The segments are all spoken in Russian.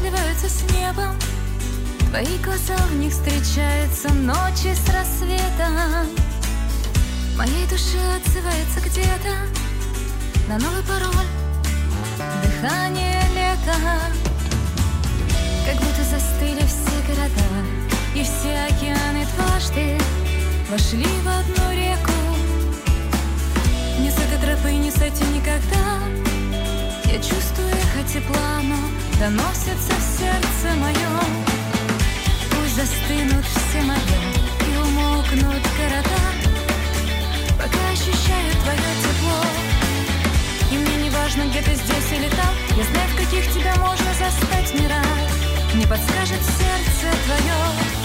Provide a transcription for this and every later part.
сливаются с небом, твои глаза, в них встречаются ночи с рассветом. Моей душе отзывается где-то на новый пароль дыхание лета. Как будто застыли все города и все океаны дважды вошли в одну реку. Не с этой тропы не сойти никогда. Я чувствую эхо тепла, но доносится в сердце моем. Пусть застынут все моря и умолкнут города, пока ощущаю твое тепло. И мне не важно, где ты здесь или там, я знаю, в каких тебя можно застать мира. Мне подскажет сердце твое.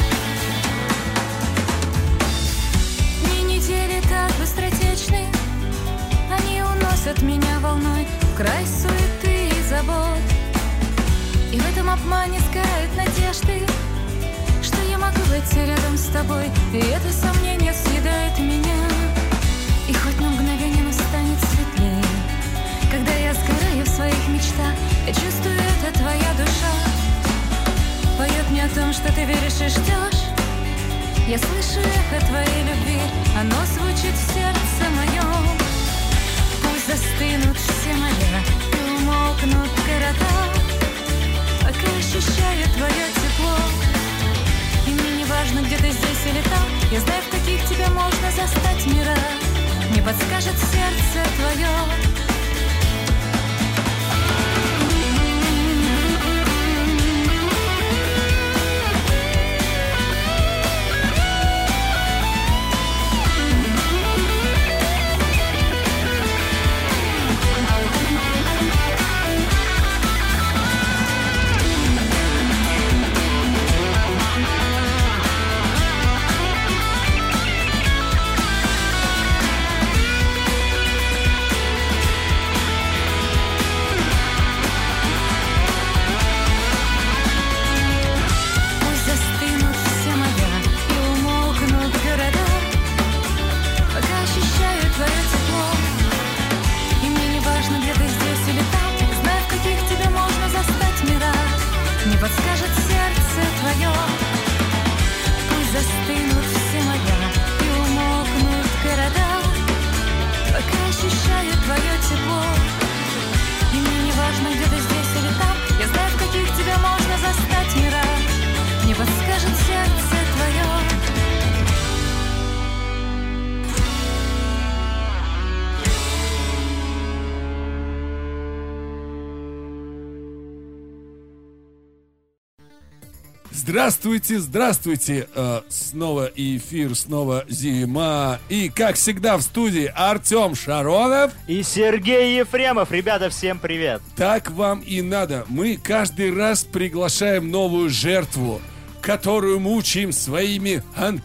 Дни недели так быстротечны, они уносят меня волной в край суеты и забот. И в этом обмане сгорают надежды, что я могу быть рядом с тобой, и это сомнение съедает меня. И хоть на мгновение настанет светлее, когда я сгораю в своих мечтах, я чувствую, это твоя душа поет мне о том, что ты веришь и ждешь. Я слышу эхо твоей любви, оно звучит в сердце моем. Пусть застынут все моря и умолкнут города, пока ощущаю твое тепло. И мне не важно, где ты здесь или там, я знаю, в каких тебя можно застать мира. Мне подскажет сердце твое. Подскажет сердце твое. Пусть застынут все моря и умолкнут города, пока ощущаю твое тепло. И мне не важно, где ты здесь или там, я знаю, в каких тебя можно застать мира. Мне подскажет сердце твое. Здравствуйте, здравствуйте! Снова эфир, снова зима. И, как всегда, в студии Артем Шаронов и Сергей Ефремов. Ребята, всем привет! Так вам и надо. Мы каждый раз приглашаем новую жертву, которую мучаем своими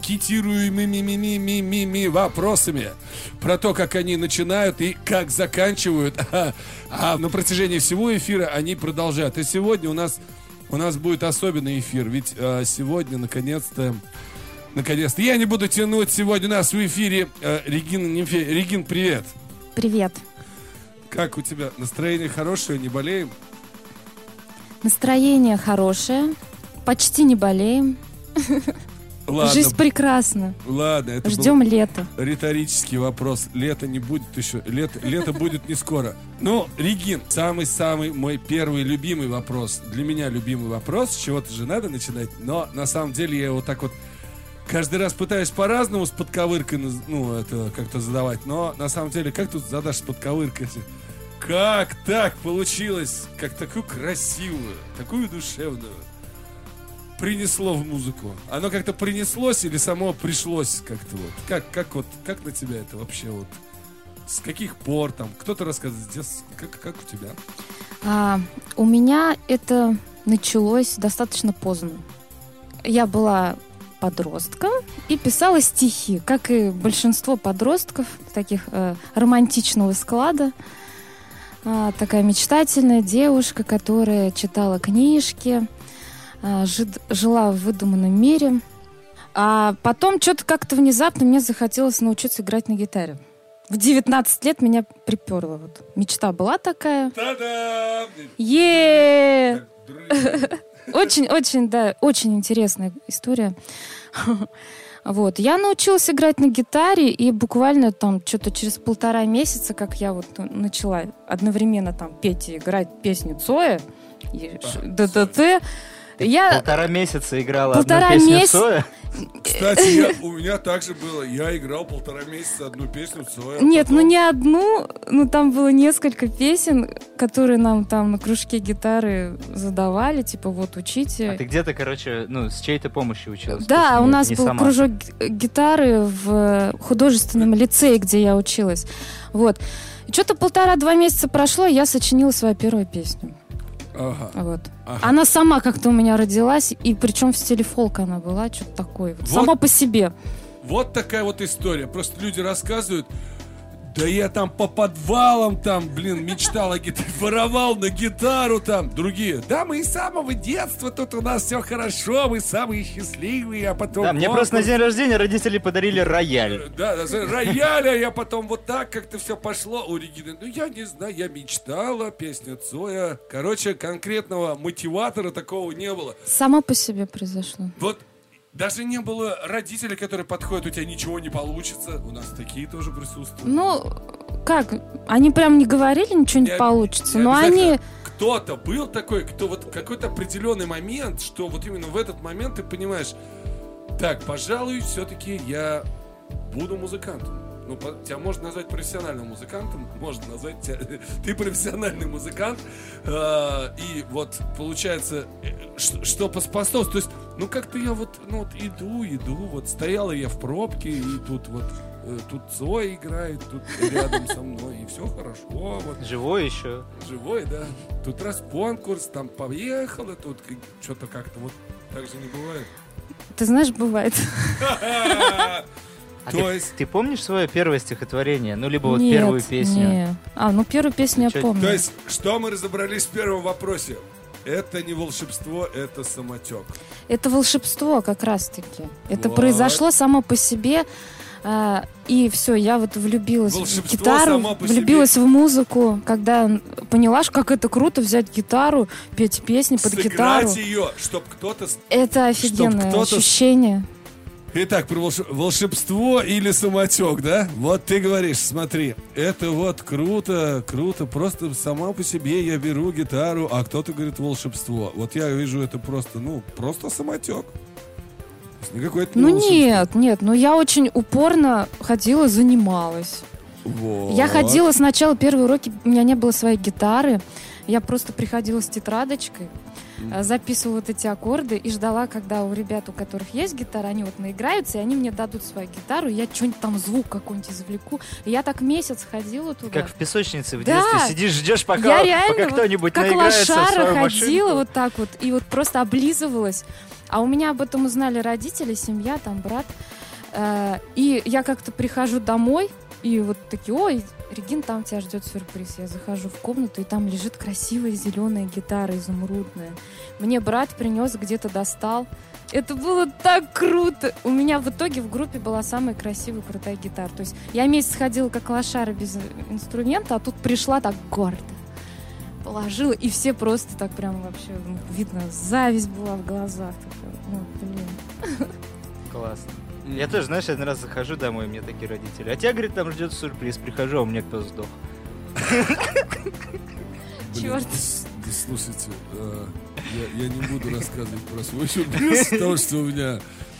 анкетируемыми вопросами про то, как они начинают и как заканчивают. А на протяжении всего эфира они продолжают. И сегодня у нас будет особенный эфир, ведь сегодня, наконец-то, я не буду тянуть, сегодня у нас в эфире Регина Немфеева. Регин, привет. Привет. Как у тебя? Настроение хорошее, не болеем? Настроение хорошее, почти не болеем. Ладно. Жизнь прекрасна. Ладно, это ждем лета. Риторический вопрос. Лето не будет еще. Лето будет не скоро. Но, Регин, самый-самый мой первый любимый вопрос. Для меня любимый вопрос. С чего-то же надо начинать. Но на самом деле я его так вот каждый раз пытаюсь по-разному с подковыркой, это как-то задавать. Но на самом деле, как тут задашь с подковыркой? Как так получилось? Как такую красивую, такую душевную принесло в музыку? Оно как-то принеслось или само пришлось как-то вот? Как на тебя это вообще вот? С каких пор там? Кто-то рассказывает, как у тебя? У меня это началось достаточно поздно. Я была подростком и писала стихи, как и большинство подростков, таких романтичного склада. Такая мечтательная девушка, которая читала книжки, жила в выдуманном мире. А потом что-то как-то внезапно мне захотелось научиться играть на гитаре. В 19 лет меня приперло. Вот. Мечта была такая. Та-дам! Очень, да, очень интересная история. Вот. Я научилась играть на гитаре, и буквально там что-то через 1,5 месяца, как я вот начала одновременно там петь и играть песню Цоя и ДДТ, я 1,5 месяца играла 1,5 одну песню месяца. Цоя. Кстати, у меня так же было. Я играл 1,5 месяца одну песню Цоя. Нет, потом- ну не одну, ну там было несколько песен, которые нам там на кружке гитары задавали, типа вот учите. А ты где-то, короче, ну, с чьей-то помощью училась? Да, точнее, у нас не был сама. кружок гитары в художественном лицее, где я училась. Вот. И что-то 1,5-2 месяца прошло, и я сочинила свою первую песню. Ага. Вот. Ага. Она сама как-то у меня родилась, и причем в стиле фолка она была, что-то такое. Вот. Вот. Сама по себе. Вот такая вот история. Просто люди рассказывают, да я там по подвалам там, мечтал о гитаре, воровал на гитару там. Другие, да мы и с самого детства, тут у нас все хорошо, мы самые счастливые, а потом... Да, мне просто на день рождения родители подарили рояль. Да, рояля, я потом вот так как-то все пошло у Регины. Ну, я не знаю, я мечтала, песня Цоя. Короче, конкретного мотиватора такого не было. Сама по себе произошло. Вот даже не было родителей, которые подходят, у тебя ничего не получится. У нас такие тоже присутствуют. Ну, как? Они прям не говорили, ничего не Не об- получится. не Но обязательно. они... Кто-то был такой, кто вот какой-то определенный момент, что вот именно в этот момент ты понимаешь, так, пожалуй, все-таки я буду музыкантом. Ну, тебя можно назвать профессиональным музыкантом, можно назвать тебя... Ты профессиональный музыкант, и вот получается, что по способству, то есть, ну, как-то я вот, ну, вот иду, вот стояла я в пробке, и тут вот, тут Цой играет, тут рядом со мной, и все хорошо, вот. Живой еще. Живой, да. Тут раз конкурс, там поехало, тут что-то как-то вот так же не бывает. Ты знаешь, бывает. А То есть- ты помнишь свое первое стихотворение? Ну, либо вот Нет, первую песню? не. Ну первую песню я Чё- помню. То есть, что мы разобрались в первом вопросе? Это не волшебство, это самотек. Это волшебство как раз-таки. Это Вот. произошло само по себе. И все, я вот влюбилась Волшебство в гитару, само по себе. влюбилась в музыку, когда поняла, как это круто взять гитару, петь песни под гитару. Сыграть ее, чтобы кто-то... Это офигенное кто-то- ощущение. Итак, про волшебство или самотек, да? Вот ты говоришь, смотри, это вот круто, просто сама по себе я беру гитару, а кто-то говорит волшебство. Вот я вижу это просто, просто самотек. Никакой это не Ну волшебство. нет, но я очень упорно ходила, занималась. Вот. Я ходила сначала, первые уроки, у меня не было своей гитары. Я просто приходила с тетрадочкой, записывала вот эти аккорды и ждала, когда у ребят, у которых есть гитара, они вот наиграются, и они мне дадут свою гитару, и я что-нибудь там, звук какой-нибудь извлеку. И я так месяц ходила туда. Как в песочнице в Да. детстве. Сидишь, ждешь, Я пока реально кто-нибудь как наиграется в лошара свою ходила машинку. вот так вот, и вот просто облизывалась. А у меня об этом узнали родители, семья, там брат. И я как-то прихожу домой, и вот такие, ой, Регин, там тебя ждет сюрприз. Я захожу в комнату, и там лежит красивая зеленая гитара изумрудная. Мне брат принес, где-то достал. Это было так круто! У меня в итоге в группе была самая красивая, крутая гитара. То есть я месяц ходила как лошара без инструмента, а тут пришла так гордо. Положила, и все просто так прям вообще, видно, зависть была в глазах. Такая, блин. Классно. Я тоже, знаешь, один раз захожу домой, мне такие родители. А тебя, говорит, там ждет сюрприз. Прихожу, а у меня кто сдох. Черт. Да, слушайте, я не буду рассказывать про свой сюрприз, потому что у меня...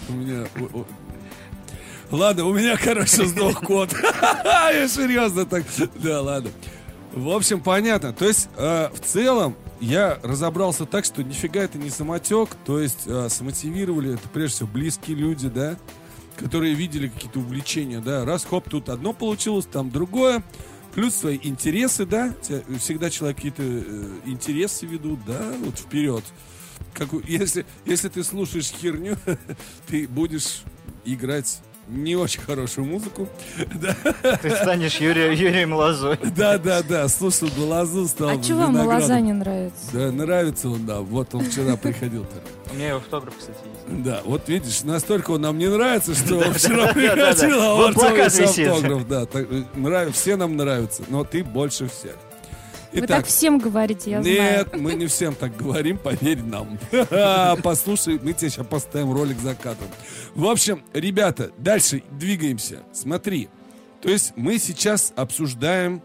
Ладно, у меня, короче, сдох кот. Я серьезно так... Да, ладно. В общем, понятно. То есть, в целом, я разобрался так, что нифига это не самотек. То есть, смотивировали это, прежде всего, близкие люди, да, которые видели какие-то увлечения, да. Раз, хоп, тут одно получилось, там другое. Плюс свои интересы, да. Всегда человек какие-то интересы ведут, да, вот вперед. Если ты слушаешь херню, ты будешь играть не очень хорошую музыку. Да. Ты станешь Юрием Лозой. Да, слушал бы Лозу, стал А чего вам виноградом. Лоза не нравится? Да, нравится он, да. Вот он вчера приходил. У меня его автограф, кстати, есть. Да, вот видишь, настолько он нам не нравится, что он вчера приходил, а Вот он плакат целый висит. автограф. Да, все нам нравятся, но ты больше всех. Вы Итак, так всем говорите, я знаю. нет, мы не всем так говорим, поверь нам. Послушай, мы тебе сейчас поставим ролик за кадром. В общем, ребята, дальше двигаемся. Смотри. То есть мы сейчас обсуждаем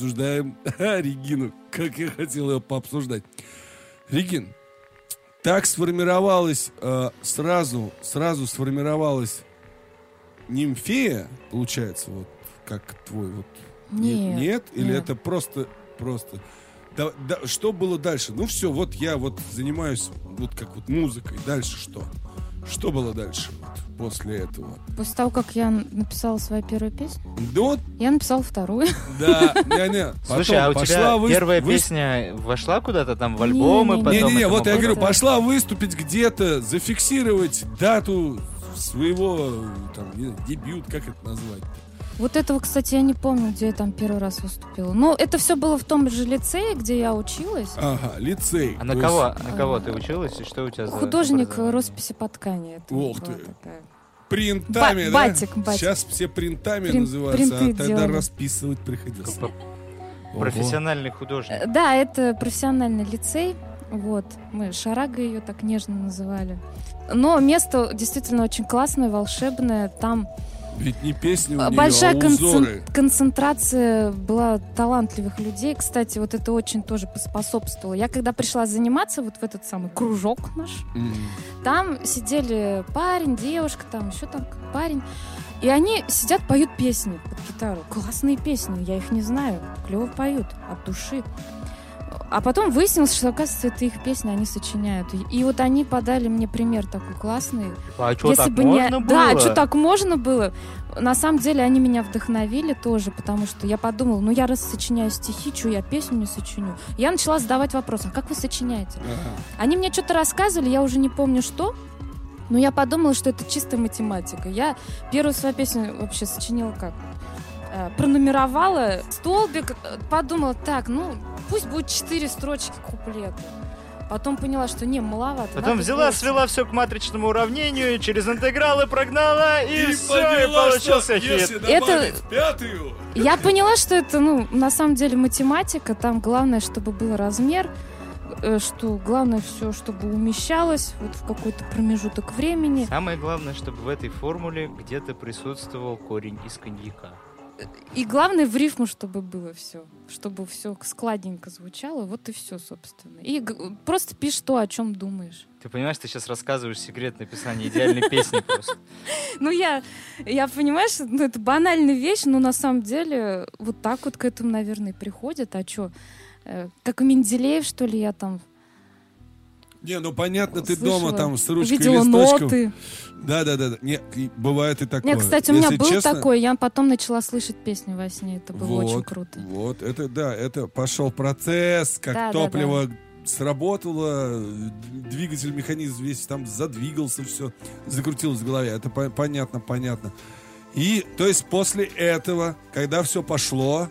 Регину, как я хотел ее пообсуждать. Регин, так сформировалась, сразу сформировалась нимфея, получается, вот как твой вот. Нет? Или нет. это просто. Да, что было дальше? Ну все, вот я вот занимаюсь вот как вот музыкой. Дальше что? Что было дальше вот, после этого? После того, как я написала свою первую песню, Да вот, я написала вторую. да, не. Слушай, а у тебя первая песня вошла куда-то там в альбомы? Не, вот я говорю, Это- пошла выступить где-то, зафиксировать дату своего там, не знаю, дебют, как это назвать? Вот этого, кстати, я не помню, где я там первый раз выступила. Но это все было в том же лицее, где я училась. Ага, лицей. А на То кого ты училась и что у тебя за Художник образование? росписи по ткани. Это Ох была ты. такая. Принтами, да? Батик. Сейчас все принтами Прин- называются, а принты тогда делали. расписывать приходилось. Профессиональный художник. Да, это профессиональный лицей. Вот. Мы Шарага ее так нежно называли. Но место действительно очень классное, волшебное. Там Ведь не песни у нее, большая а узоры. концентрация была талантливых людей. Кстати, вот это очень тоже поспособствовало. Я когда пришла заниматься вот в этот самый кружок наш, там сидели парень, девушка, там еще там парень. И они сидят, поют песни под гитару. Классные песни, я их не знаю. Клево поют, от души. А потом выяснилось, что, оказывается, это их песни, они сочиняют. И вот они подали мне пример такой классный. А что, так можно было? Да, что так можно было. На самом деле они меня вдохновили тоже, потому что я подумала, ну я раз сочиняю стихи, что я песню не сочиню. Я начала задавать вопрос, а как вы сочиняете? Ага. Они мне что-то рассказывали, я уже не помню что, но я подумала, что это чистая математика. Я первую свою песню вообще сочинила как? Пронумеровала столбик, подумала, так, ну пусть будет 4 строчки куплета. Потом поняла, что не, маловато. Потом надо взяла, больше. свела все к матричному уравнению, через интегралы прогнала, и все, и поняла, получился что если хит. добавить пятую... Я поняла, что это, ну, на самом деле математика. Там главное, чтобы был размер, что главное все, чтобы умещалось вот в какой-то промежуток времени. Самое главное, чтобы в этой формуле где-то присутствовал корень из коньяка. И главное в рифму, чтобы было все, чтобы все складненько звучало, вот и все, собственно. И просто пишь то, о чем думаешь. Ты понимаешь, ты сейчас рассказываешь секрет написания идеальной песни просто. Ну, я понимаю, что ну, это банальная вещь, но на самом деле вот так вот к этому, наверное, и приходят. А что, как Менделеев, что ли, я там Не, ну понятно, ты слышала, дома там с ручкой и увидела листочком. ноты. Да. Не, бывает и такое. Нет, кстати, у меня Если был честно, такой, я потом начала слышать песни во сне, это было очень круто. Вот, это да, это пошел процесс, как Да, топливо сработало, двигатель, механизм весь там задвигался, все закрутилось в голове. Это понятно. И, то есть, после этого, когда все пошло,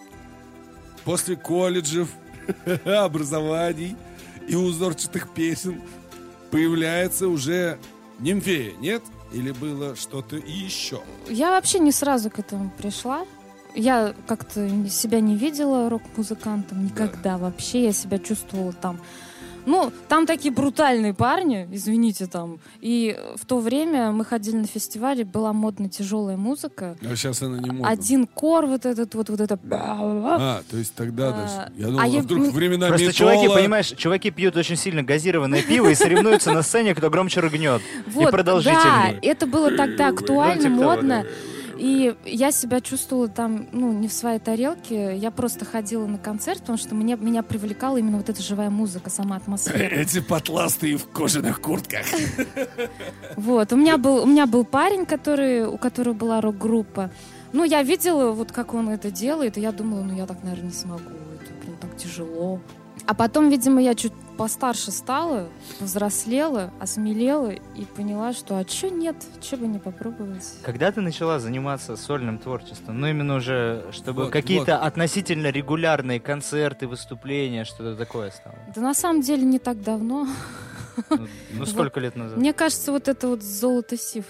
после колледжев, образований и узорчатых песен, появляется уже нимфея, нет? Или было что-то еще? Я вообще не сразу к этому пришла. Я как-то себя не видела рок-музыкантом никогда вообще. Я себя чувствовала там... Ну, там такие брутальные парни, извините, там. И в то время мы ходили на фестивале, была модная тяжелая музыка. А сейчас она не модна. Один кор, вот этот, вот это... А, то есть тогда даже. Я думал, я- вдруг времена Просто металла... чуваки, понимаешь, чуваки пьют очень сильно газированное пиво и соревнуются на сцене, кто громче рыгнет. И Вот, да, продолжительнее. это было тогда актуально, Ну, типа того, модно. да. И я себя чувствовала там, ну, не в своей тарелке. Я просто ходила на концерт, потому что меня привлекала именно вот эта живая музыка, сама атмосфера. Эти потластые в кожаных куртках. Вот, у меня был парень, у которого была рок-группа. Ну, я видела, вот как он это делает, и я думала, ну, я так, наверное, не смогу. Это прям так тяжело. А потом, видимо, я чуть постарше стала, повзрослела, осмелела и поняла, что а чё нет, чё бы не попробовать. Когда ты начала заниматься сольным творчеством? Ну, именно уже, чтобы Вот, какие-то вот. относительно регулярные концерты, выступления, что-то такое стало. Да на самом деле не так давно. Ну, сколько лет назад? Мне кажется, вот это вот золото сифы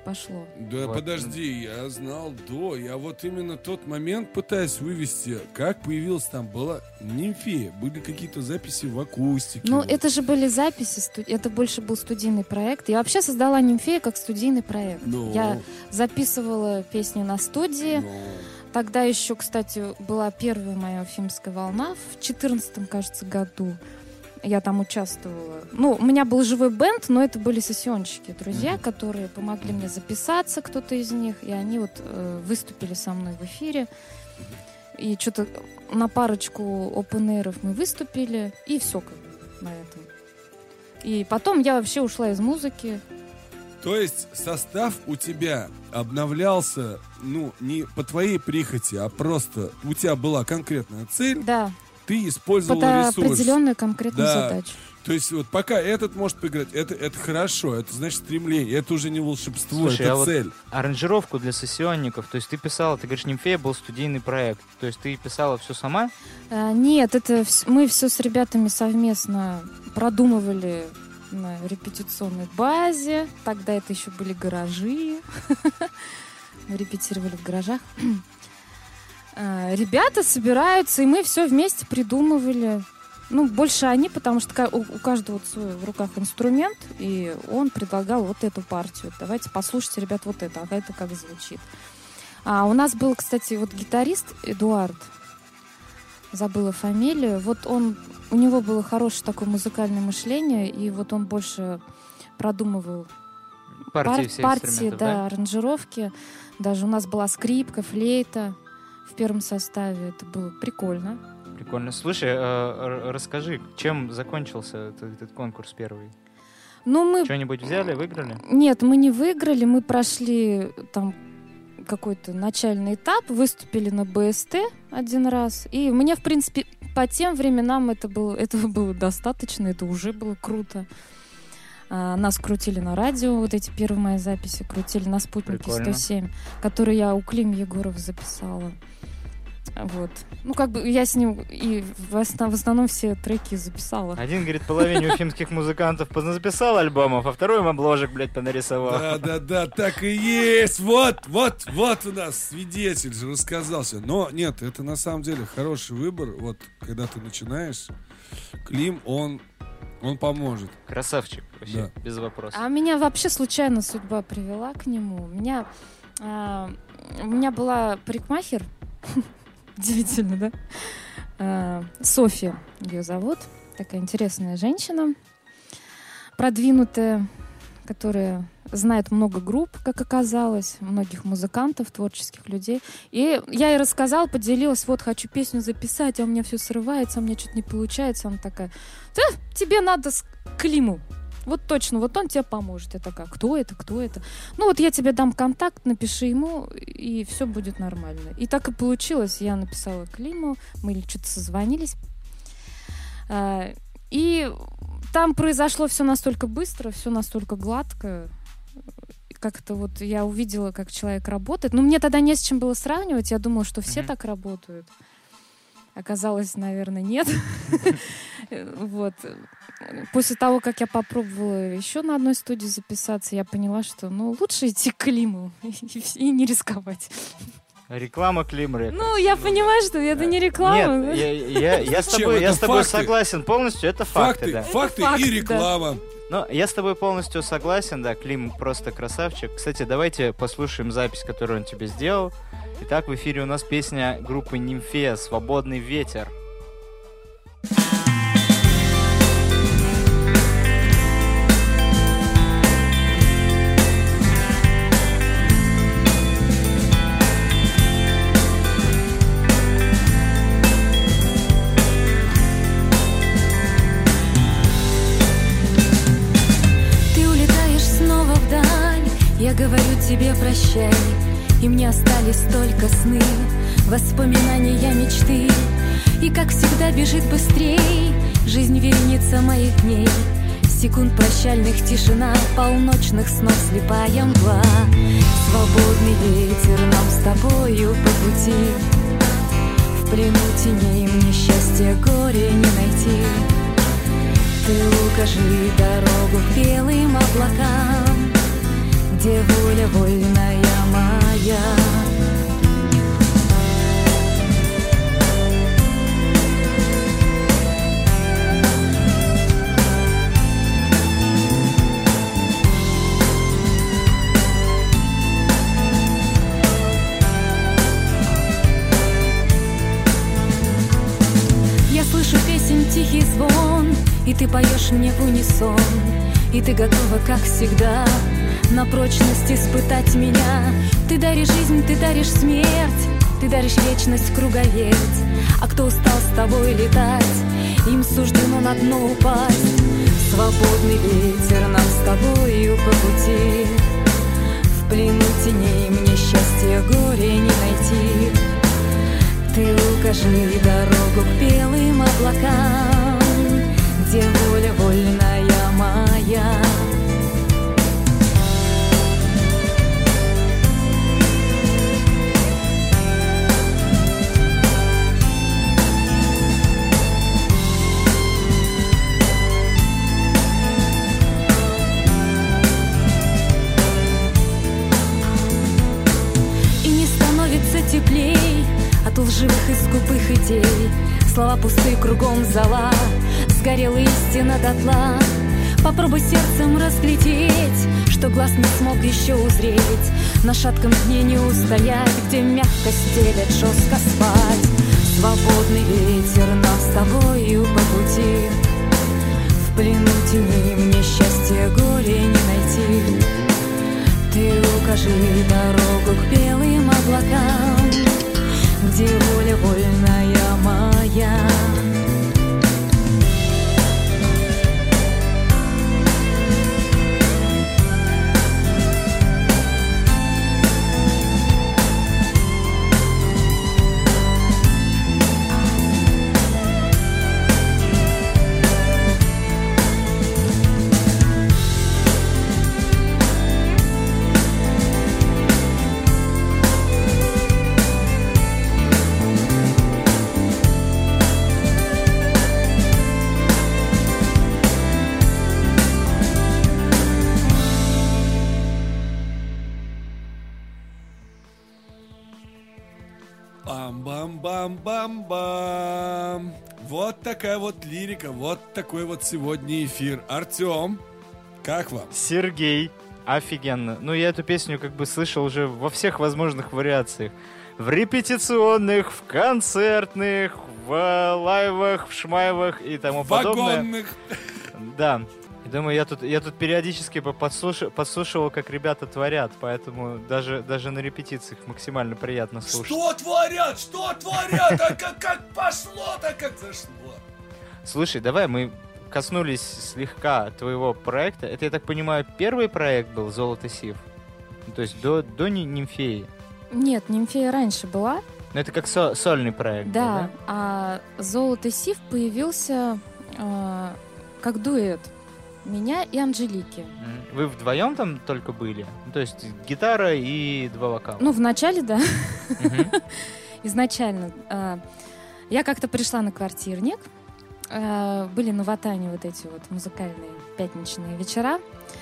пошло. Да, Вот. подожди, я знал до. Я вот именно тот момент пытаюсь вывести, как появилась там была Нимфея. Были какие-то записи в акустике. Ну, вот. это же были записи, это больше был студийный проект. Я вообще создала «Нимфея» как студийный проект. Ну. Я записывала песни на студии. Ну, Тогда еще, кстати, была первая моя уфимская волна в 2014, кажется, году. Я там участвовала. Ну, у меня был живой бенд, но это были сессионщики, друзья, которые помогли мне записаться, кто-то из них, и они вот выступили со мной в эфире. И что-то на парочку опен-эйров мы выступили, и все как бы на этом. И потом я вообще ушла из музыки. То есть состав у тебя обновлялся, ну, не по твоей прихоти, а просто у тебя была конкретная цель, Да, ты использовала под ресурс. определенную конкретную Да. задачу. То есть вот пока этот может поиграть, это хорошо, это значит стремление, это уже не волшебство, Слушай, это а вот цель. аранжировку для сессионников, то есть ты писала, ты говоришь, «Нимфея» был студийный проект, то есть ты писала все сама? Нет, мы все с ребятами совместно продумывали на репетиционной базе. Тогда это еще были гаражи. Мы репетировали в гаражах. Ребята собираются, и мы все вместе придумывали. Ну, больше они, потому что у каждого свой в руках инструмент, и он предлагал вот эту партию. Давайте послушайте, ребят, вот это, а это как звучит. У нас был, кстати, вот гитарист Эдуард, забыла фамилию, вот у него было хорошее такое музыкальное мышление, и вот он больше продумывал Партии всех партии, инструментов, да, аранжировки. Даже у нас была скрипка, флейта в первом составе. Это было прикольно. Прикольно. Слушай, расскажи, чем закончился этот конкурс первый? Ну, мы... Что-нибудь взяли, выиграли? Нет, мы не выиграли, мы прошли там какой-то начальный этап, выступили на БСТ один раз. И мне, в принципе, по тем временам этого было достаточно, это уже было круто. Нас крутили на радио, вот эти первые мои записи крутили на «Спутнике» Прикольно. 107, который я у Клим Егоров записала. Вот. Ну, как бы я с ним и в основном все треки записала. Один, говорит, половине уфимских музыкантов записал альбомов, а второй им обложек, блядь, понарисовал. Да, так и есть. Вот у нас свидетель же рассказал все. Но нет, это на самом деле хороший выбор. Вот, когда ты начинаешь, Клим, он поможет. Красавчик, вообще, Да. без вопросов. А меня вообще случайно судьба привела к нему. У меня была парикмахер, удивительно, да? Софья ее зовут, такая интересная женщина, продвинутая, которая знает много групп, как оказалось, многих музыкантов, творческих людей. И я ей рассказала, поделилась, вот, хочу песню записать, а у меня все срывается, у меня что-то не получается. Она такая, да, тебе надо к Климу. Вот точно, вот он тебе поможет. Я такая, кто это? Ну вот я тебе дам контакт, напиши ему, и все будет нормально. И так и получилось. Я написала Климу, мы что-то созвонились. И там произошло все настолько быстро, все настолько гладко. Как-то вот я увидела, как человек работает. Но мне тогда не с чем было сравнивать. Я думала, что все так работают. Оказалось, наверное, нет. Вот. После того, как я попробовала еще на одной студии записаться, я поняла, что лучше идти к Климу и не рисковать. Реклама Клим Рекордс. Ну, я понимаю, что это не реклама. Нет, я с Зачем? тобой Это факты. согласен полностью, это факты, да. Факты Это и факт, реклама. Но я с тобой полностью согласен, да, Клим просто красавчик. Кстати, давайте послушаем запись, которую он тебе сделал. Итак, в эфире у нас песня группы «Нимфея» «Свободный ветер». Ты улетаешь снова вдаль, я говорю тебе прощай, и мне остались только сны, воспоминания, мечты. И как всегда бежит быстрей жизнь, вереница моих дней. Секунд прощальных тишина, полночных снов слепая мгла. Свободный ветер нам с тобою по пути, в плену теней мне счастья горе не найти. Ты укажи дорогу к белым облакам, где воля вольная моя. Я слышу песен тихий звон, и ты поешь мне в унисон, и ты готова, как всегда, на прочность испытать меня. Ты даришь жизнь, ты даришь смерть, ты даришь вечность круговерть. А кто устал с тобой летать, им суждено на дно упасть. Свободный ветер нам с тобою по пути, в плену теней мне счастье горе не найти. Ты укажи дорогу к белым облакам, где воля вольная моя. И не становится теплей от лживых и скупых идей. Слова пустые, кругом зола, сгорела истина дотла. Попробуй сердцем разглядеть, что глаз не смог еще узреть. На шатком дне не устоять, где мягко стелет жестко спать. Свободный ветер нам с тобою по пути, в плену теней мне счастье горе не найти. Ты укажи дорогу к белым облакам, где воля вольная моя. Бам-бам-бам-бам. Вот такая вот лирика, вот такой вот сегодня эфир. Артем, как вам? Сергей, офигенно. Ну, я эту песню как бы слышал уже во всех возможных вариациях. В репетиционных, в концертных, в лайвах, в шмаевах и тому подобное. Вагонных. Да. И думаю, я тут периодически подслушивал, как ребята творят, поэтому даже на репетициях максимально приятно слушать. Что творят? Что творят? А как пошло-то, как зашло? Слушай, давай мы коснулись слегка твоего проекта. Это, я так понимаю, первый проект был «Золото Сив»? То есть до «Нимфеи»? Нет, «Нимфея» раньше была. Но это как сольный проект. Да, да? а «Золото Сив» появился как дуэт меня и Анжелики. Вы вдвоем там только были? То есть гитара и два вокала? Ну, вначале, да. Изначально. Я как-то пришла на квартирник. Были на Ватане вот эти вот музыкальные пятничные вечера.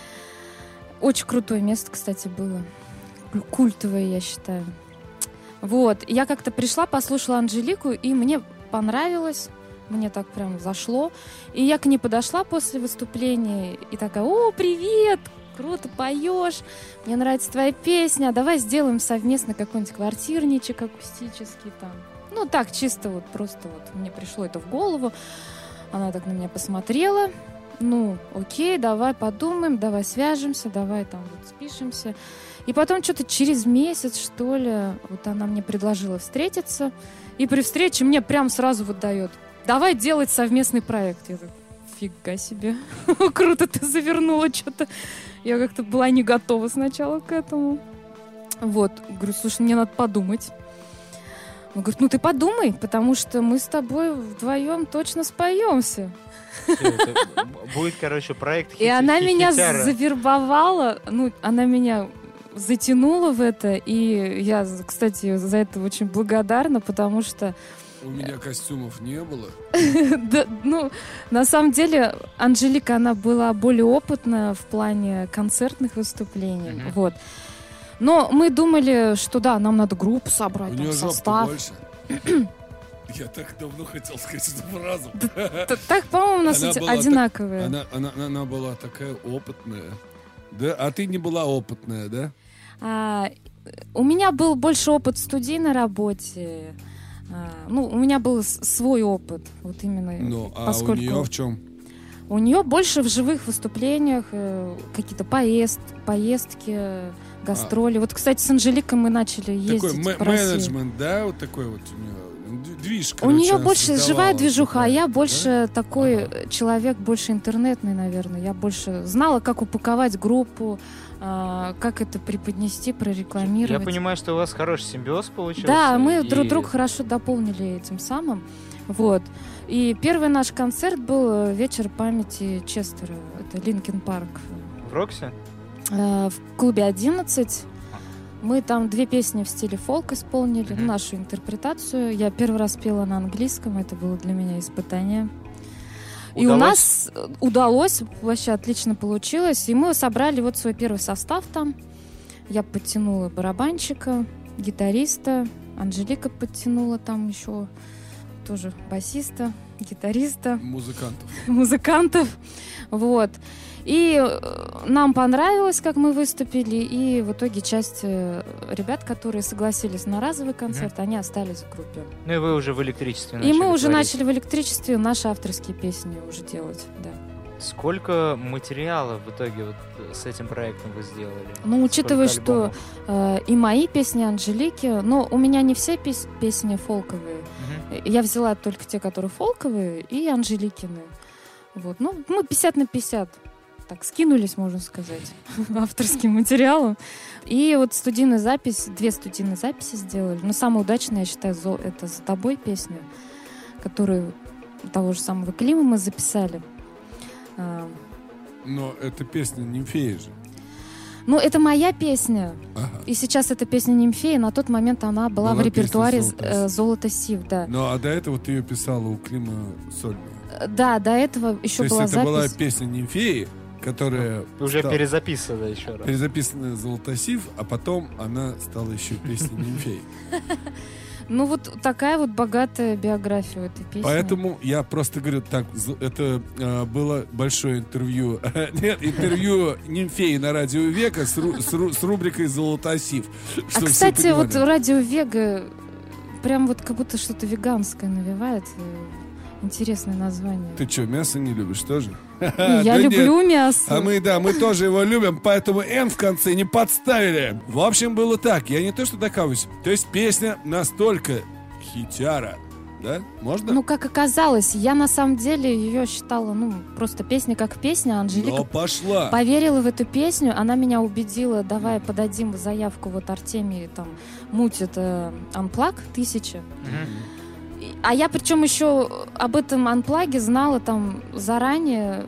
Очень крутое место, кстати, было. Культовое, я считаю. Вот. Я как-то пришла, послушала Анжелику, и мне понравилось. Мне так прям зашло. И я к ней подошла после выступления и такая: «О, привет! Круто поешь! Мне нравится твоя песня. Давай сделаем совместно какой-нибудь квартирничек акустический там». Ну, так, чисто вот, просто вот мне пришло это в голову. Она так на меня посмотрела. Ну, окей, давай подумаем, давай свяжемся, давай там вот спишемся. И потом что-то через месяц, что ли, вот она мне предложила встретиться. И при встрече мне прям сразу вот дает: давай делать совместный проект. Я так: фига себе. Круто ты завернула что-то. Я как-то была не готова сначала к этому. Вот. Говорю: слушай, мне надо подумать. Он говорит: ну ты подумай, потому что мы с тобой вдвоем точно споемся. Будет, короче, проект. И она меня завербовала. Ну, она меня затянула в это. И я, кстати, за это очень благодарна, потому что У меня костюмов не было. Да, ну, на самом деле, Анжелика, она была более опытна в плане концертных выступлений. Вот. Но мы думали, что да, нам надо группу собрать, У там, нее жопа состав. больше. Я так давно хотел сказать эту фразу. Так, по-моему, у нас Она эти была одинаковые. Она была такая опытная. Да? А ты не была опытная, да? У меня был больше опыт в студийной работе. Ну, у меня был свой опыт. Вот именно. Ну, а поскольку у нее в чем? У нее больше в живых выступлениях, какие-то поездки, гастроли. Вот, кстати, с Анжеликой мы начали ездить Такой по России. менеджмент, да? Вот такой вот у нее движ, У короче, нее она больше создавала живая движуха, а я да? больше такой человек, больше интернетный, наверное. Я больше знала, как упаковать группу, как это преподнести, прорекламировать. Я понимаю, что у вас хороший симбиоз получился. Да, мы и- друг друга хорошо дополнили этим самым. Вот. И первый наш концерт был вечер памяти Честера. Это Линкин Парк. В Роксе? В клубе 11. Мы там 2 песни в стиле фолк исполнили, нашу интерпретацию. Я первый раз пела на английском, это было для меня испытание. И у нас удалось, вообще отлично получилось. И мы собрали вот свой первый состав там. Я подтянула барабанщика, гитариста. Анжелика подтянула там еще тоже басиста, гитариста, музыкантов. Вот. И нам понравилось, как мы выступили, и в итоге часть ребят, которые согласились на разовый концерт, они остались в группе. Ну и вы уже в электричестве И мы уже начали в электричестве наши авторские песни уже делать, да. Сколько материала в итоге вот с этим проектом вы сделали? Ну, учитывая, Сколько что и мои песни Анжелики, но у меня не все песни фолковые. Я взяла только те, которые фолковые, и Анжеликины. Вот. Ну, мы 50 на 50. Так, скинулись, можно сказать, авторским материалом. И вот студийную запись, 2 студийные записи сделали. Но самая удачная, я считаю, это «За тобой» песня, которую того же самого Клима мы записали. Но эта песня «Нимфея» же. Ну, это моя песня. Ага. И сейчас эта песня «Нимфея», на тот момент она была в репертуаре «Золото Сив», да. Ну, а до этого ты ее писала у Клима сольно. Да, до этого еще была запись. То есть это была запись. песня «Нимфеи», которая уже перезаписана еще раз. Перезаписанная «Золотосив», а потом она стала еще песней «Нимфеи». Ну, вот такая вот богатая биография у этой песни. Поэтому я просто говорю, так, это было большое интервью. Нет, интервью «Нимфеи» на радио Вега с рубрикой «Золотосив». А, кстати, вот радио Вега прям вот как будто что-то веганское навевает. Интересное название. Ты что, мясо не любишь тоже? Я люблю мясо. А мы тоже его любим, поэтому «Н» в конце не подставили. В общем, было так. Я не то что докавываюсь. То есть песня настолько хитяра. Да? Можно? Ну, как оказалось, я на самом деле ее считала, просто песня как песня. Анжелика пошла. Поверила в эту песню, она меня убедила, давай подадим заявку, вот Артемий там мутит Unplugged 1000. А я причем еще об этом анплаге знала там заранее.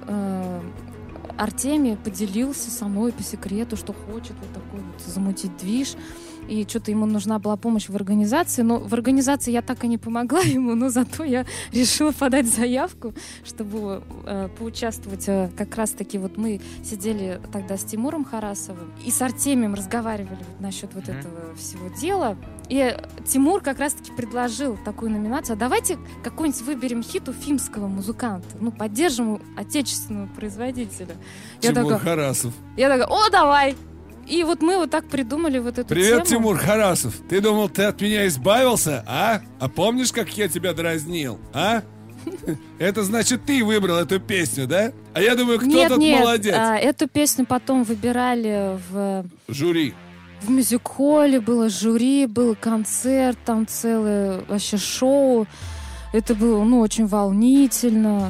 Артемий поделился со мной по секрету, что хочет вот такой вот замутить движ. И что-то ему нужна была помощь в организации. Но в организации я так и не помогла ему, но зато я решила подать заявку, чтобы поучаствовать. Как раз-таки вот мы сидели тогда с Тимуром Харасовым и с Артемием разговаривали насчет вот этого всего дела. И Тимур как раз-таки предложил такую номинацию. А давайте какой-нибудь выберем хит уфимского музыканта. Поддержим отечественного производителя. Тимур Харасов. Я такая, давай! И вот мы вот так придумали вот эту Привет, тему. Тимур Харасов. Ты думал, ты от меня избавился, а? А помнишь, как я тебя дразнил, а? Это значит, ты выбрал эту песню, да? А я думаю, кто тут молодец. Эту песню потом выбирали в жюри. В мюзик-холле было жюри, был концерт, там целое вообще шоу. Это было, очень волнительно.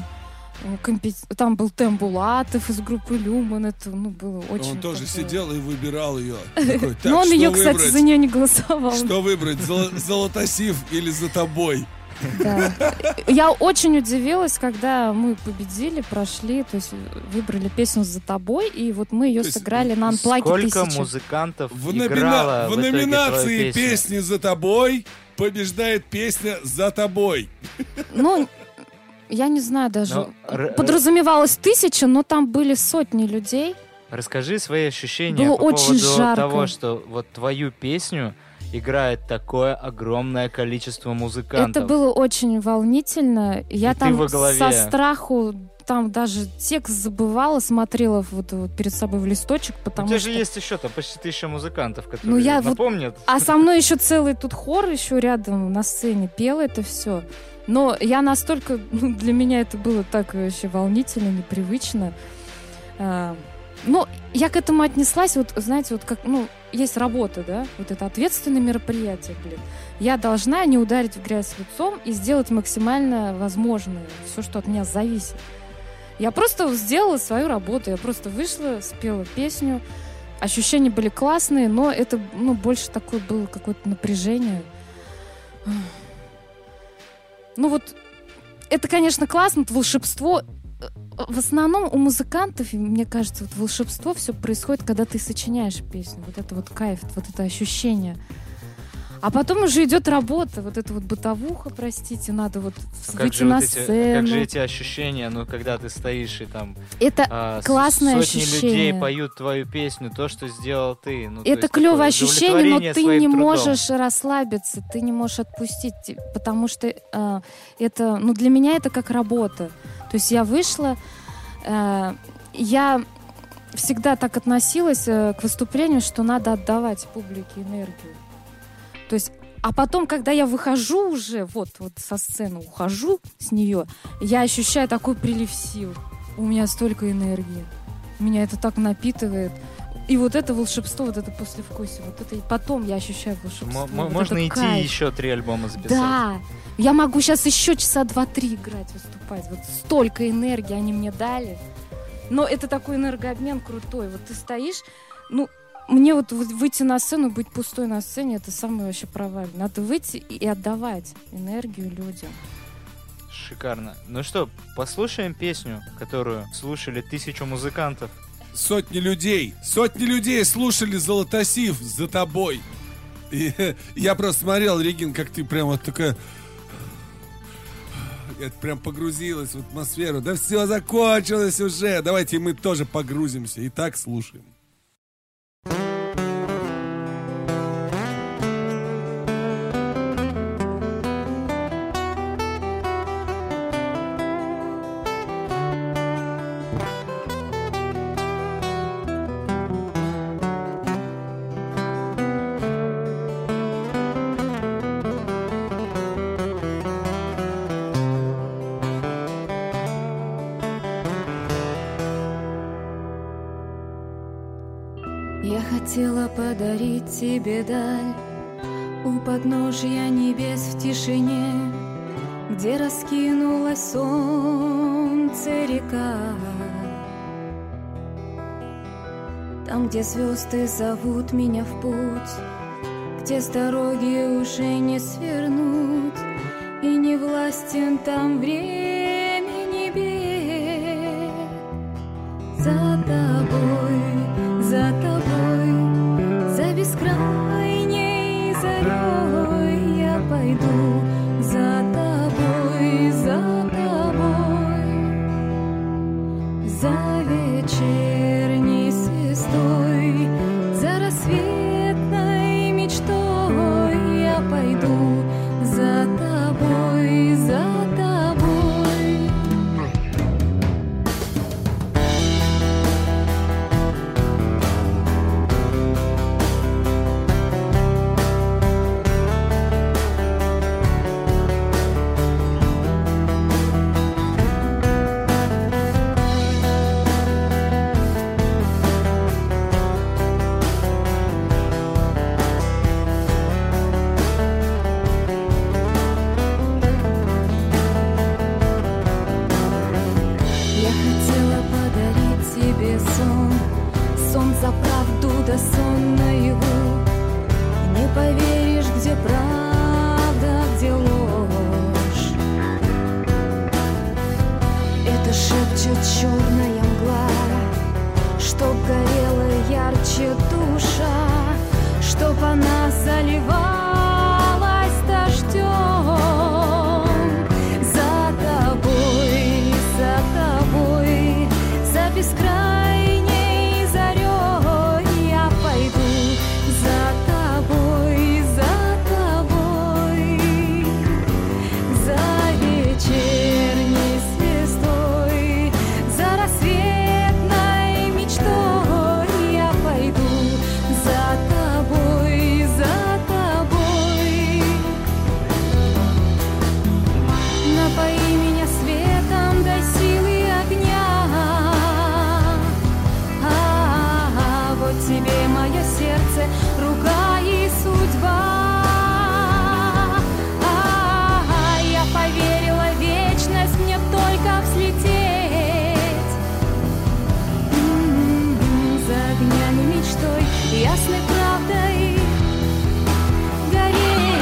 Там был Тем Булатов из группы Люман. Это, было очень... Он тоже сидел и выбирал ее. Но он ее, кстати, за нее не голосовал. Что выбрать, «Золотосив» или «За тобой»? Да. Я очень удивилась, когда мы победили, прошли, то есть выбрали песню «За тобой», и вот мы ее сыграли на анплаге 1000. Сколько музыкантов в играло номинации «Песни за тобой» побеждает песня «За тобой». Ну, я не знаю даже. Но Подразумевалось 1000, но там были сотни людей. Расскажи свои ощущения Было по очень поводу жарко. того, что вот твою песню играет такое огромное количество музыкантов. Это было очень волнительно. Я ты там во главе. со страху там даже текст забывала, смотрела вот перед собой в листочек, У потому тебя что... же есть еще там почти 1000 музыкантов, которые Ну, я вот- напомнят. А со мной еще целый тут хор еще рядом на сцене пел это все. Но я настолько... для меня это было так вообще волнительно, непривычно. Но я к этому отнеслась, вот, знаете, вот как, есть работа, да, вот это ответственное мероприятие, блин. Я должна не ударить в грязь лицом и сделать максимально возможное, все, что от меня зависит. Я просто сделала свою работу, я просто вышла, спела песню, ощущения были классные, но это, больше такое было какое-то напряжение. Ну вот, это, конечно, классно, это волшебство. В основном у музыкантов, мне кажется, вот волшебство все происходит, когда ты сочиняешь песню. Вот это вот кайф, вот это ощущение. А потом уже идет работа, вот эта вот бытовуха, простите, надо вот выйти на сцену. Как же эти ощущения, когда ты стоишь и там Это классное сотни ощущение. людей поют твою песню, то, что сделал ты. Это клевое ощущение, но ты не трудом. можешь расслабиться, ты не можешь отпустить, потому что это, для меня это как работа. То есть я вышла, я всегда так относилась к выступлению, что надо отдавать публике энергию. То есть, а потом, когда я выхожу уже, вот со сцены ухожу с нее, я ощущаю такой прилив сил. У меня столько энергии. Меня это так напитывает. И вот это волшебство, вот это послевкусие, вот это и потом я ощущаю волшебство. Можно идти кайф. еще 3 альбома записать. Да, я могу сейчас еще часа 2-3 играть, выступать. Вот столько энергии они мне дали. Но это такой энергообмен крутой. Вот ты стоишь, мне вот выйти на сцену, быть пустой на сцене, это самое вообще провальное. Надо выйти и отдавать энергию людям. Шикарно. Ну что, послушаем песню, которую слушали 1000 музыкантов. Сотни людей слушали «Золотосив» «За тобой». И я просто смотрел, Регин, как ты прям вот такая... Я прям погрузилась в атмосферу. Да все закончилось уже. Давайте мы тоже погрузимся. И так слушаем. Я хотела подарить тебе даль у подножья небес в тишине, где раскинулось солнце река. Там, где звезды зовут меня в путь, где с дороги уже не свернуть, и не властен там времени бег. За тобой, за бескрайней зарей я пойду. За тобой, за вечерней звездой, за рассветной мечтой я пойду. За тобой, за тобой. Я хотела подарить тебе сон за правду да сон наяву. Не поверишь, где правда, где ложь. Это шепчет черная мгла, чтоб горела ярче душа, чтоб она заливалась дождем. ясной правдой гореть.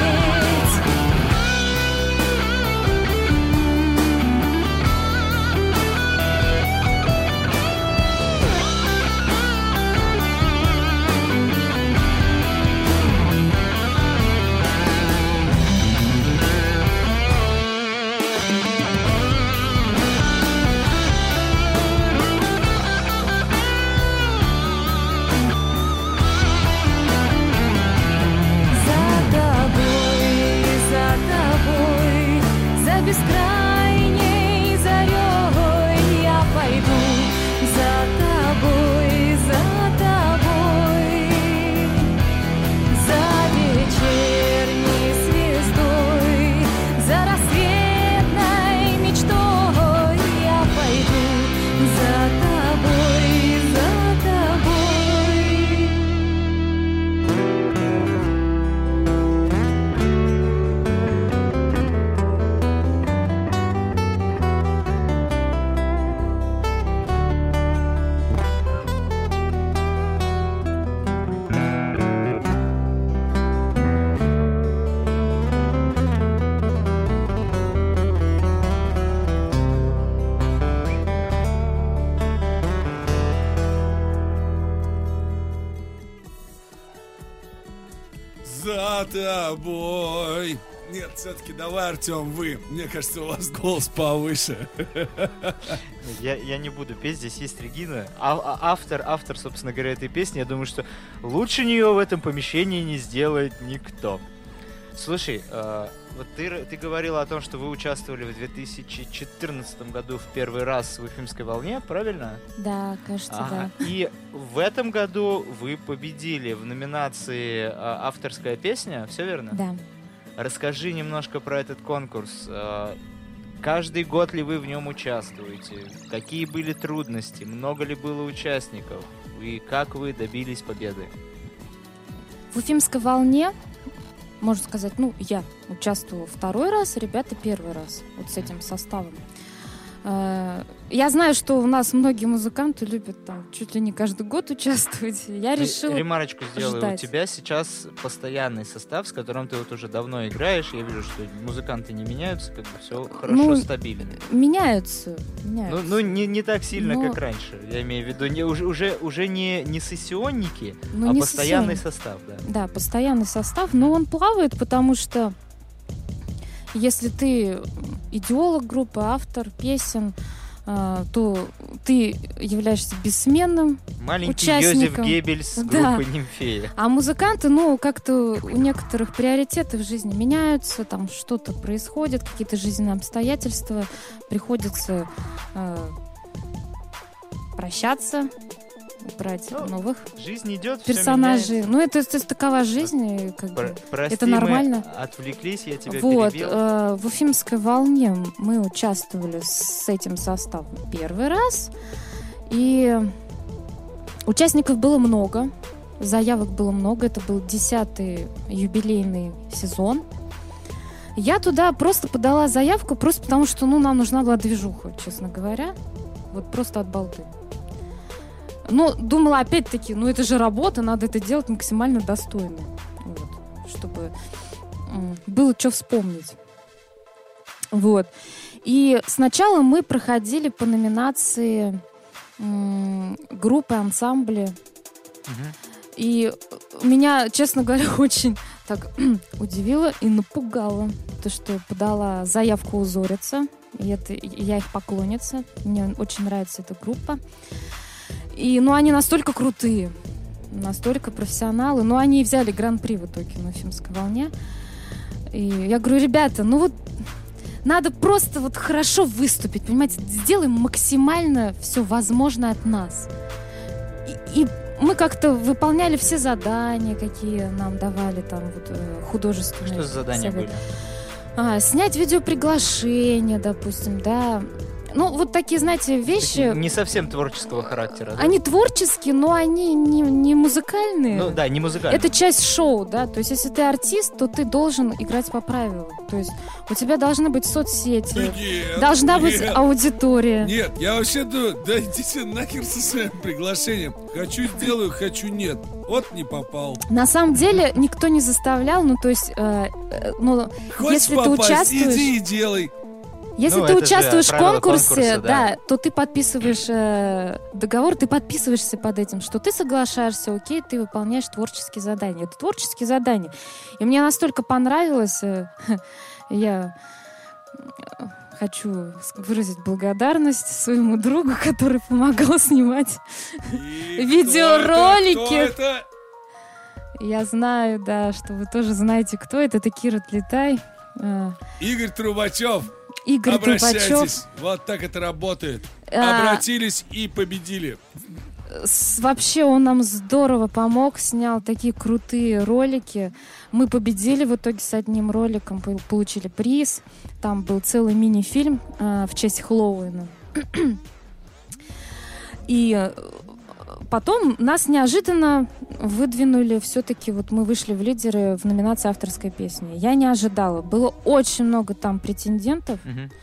Бескрайней зарей я пойду за тобой, за вечерней звездой, за рассветной мечтой я пойду за тобой, за тобой. За тобой. Нет, все-таки давай, Артем, вы. Мне кажется, у вас голос повыше. Я не буду петь, здесь есть Регина. Автор, собственно говоря, этой песни, я думаю, что лучше нее в этом помещении не сделает никто. Слушай, вот ты говорила о том, что вы участвовали в 2014 году в первый раз в Уфимской волне, правильно? Да, кажется, да. И в этом году вы победили в номинации «Авторская песня», все верно? Да. Расскажи немножко про этот конкурс. Каждый год ли вы в нем участвуете? Какие были трудности? Много ли было участников? И как вы добились победы? В Уфимской волне, можно сказать, я участвовала второй раз, ребята первый раз, вот с этим составом. Я знаю, что у нас многие музыканты любят там чуть ли не каждый год участвовать. Я решила ремарочку сделаю. ждать. У тебя сейчас постоянный состав, с которым ты вот уже давно играешь. Я вижу, что музыканты не меняются, как бы все хорошо, стабильно. Меняются. Ну не так сильно, как раньше. Я имею в виду, уже не сессионники, а постоянный состав. Да, постоянный состав, но он плавает, потому что если ты идеолог группы, автор песен, то ты являешься бессменным маленький участником. Йозеф Геббельс группы «Нимфея». А музыканты, как-то у некоторых приоритеты в жизни меняются, там что-то происходит, какие-то жизненные обстоятельства, приходится прощаться, брать новых жизнь идет, персонажей. Это такова жизнь, Прости, это нормально. Мы отвлеклись, я тебя перебил. В Уфимской волне мы участвовали с этим составом первый раз, и участников было много, заявок было много, это был 10-й юбилейный сезон. Я туда просто подала заявку, просто потому что нам нужна была движуха, честно говоря, вот просто от балды. Но думала, опять-таки, это же работа, надо это делать максимально достойно, чтобы было что вспомнить. И сначала мы проходили по номинации группы, ансамбли. И меня, честно говоря, очень так удивило и напугало то, что подала заявку «Узорица». И я их поклонница. Мне очень нравится эта группа. И, они настолько крутые, настолько профессионалы. Но они взяли гран-при в итоге на Уфимской волне. И я говорю, ребята, надо просто хорошо выступить, понимаете? Сделаем максимально все возможное от нас. И мы как-то выполняли все задания, какие нам давали там художественные. Что за задания были? Снять видеоприглашение, допустим, да. Ну, вот такие, знаете, вещи... Такие не совсем творческого характера. Да? Они творческие, но они не музыкальные. Ну да, не музыкальные. Это часть шоу, да. То есть, если ты артист, то ты должен играть по правилам. То есть, у тебя должны быть соцсети, Нет, должна быть нет. аудитория. Нет, я вообще думаю, да идите нахер со своим приглашением. Хочу сделаю, хочу нет. Вот не попал. На самом деле, никто не заставлял, ну, то есть, Хочешь если ты попасть, участвуешь... иди и делай. Если Ну, ты это же участвуешь в правила конкурсе, конкурса, да. то ты подписываешь договор, ты подписываешься под этим, что ты соглашаешься, окей, ты выполняешь творческие задания. Это творческие задания. И мне настолько понравилось, я хочу выразить благодарность своему другу, который помогал снимать И видеоролики. Кто это? Я знаю, да, что вы тоже знаете, кто это. Это Кира Тлетай, Игорь Трубачев. Игорь Трубачев. Обращайтесь. Вот так это работает. Обратились и победили. Вообще он нам здорово помог, снял такие крутые ролики. Мы победили в итоге с одним роликом, получили приз. Там был целый мини-фильм в честь Хэллоуина. И потом нас неожиданно выдвинули, все-таки вот мы вышли в лидеры в номинации авторской песни. Я не ожидала. Было очень много там претендентов.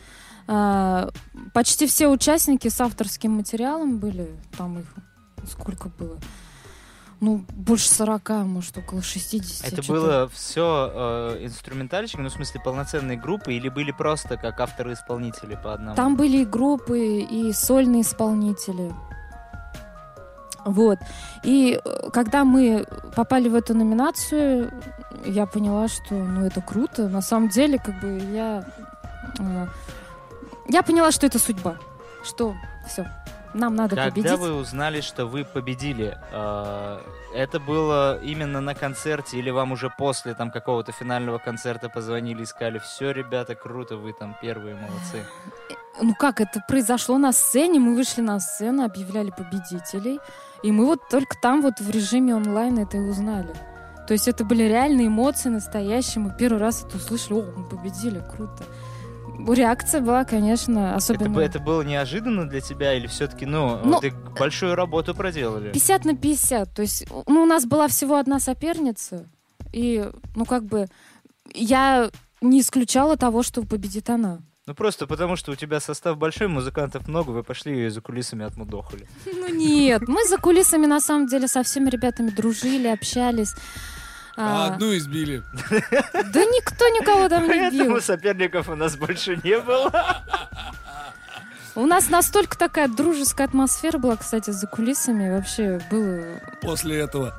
Почти все участники с авторским материалом были. Там их сколько было? Ну, больше 40, может, около 60. Это что-то. было все инструментальщики, ну, в смысле, полноценные группы, или были просто как авторы-исполнители по одному? Там были и группы, и сольные исполнители. Вот. И когда мы попали в эту номинацию, я поняла, что, ну, это круто. На самом деле, как бы, я поняла, что это судьба. Что все, нам надо победить. Когда вы узнали, что вы победили, это было именно на концерте, или вам уже после там какого-то финального концерта позвонили и сказали: все, ребята, круто, вы там первые, молодцы? Ну как, это произошло на сцене, мы вышли на сцену, объявляли победителей, и мы вот только там вот в режиме онлайн это и узнали. То есть это были реальные эмоции, настоящие, мы первый раз это услышали: о, мы победили, круто. Реакция была, конечно, особенно... Это было неожиданно для тебя, или все-таки, ты большую работу проделали? 50 на 50, то есть, у нас была всего одна соперница, и, я не исключала того, что победит она. Ну, просто потому, что у тебя состав большой, музыкантов много, вы пошли и за кулисами отмудохали. Ну, нет, мы за кулисами, на самом деле, со всеми ребятами дружили, общались. Одну избили. Да никто никого там не бил. Поэтому соперников у нас больше не было. У нас настолько такая дружеская атмосфера была, кстати, за кулисами. Вообще было... После этого.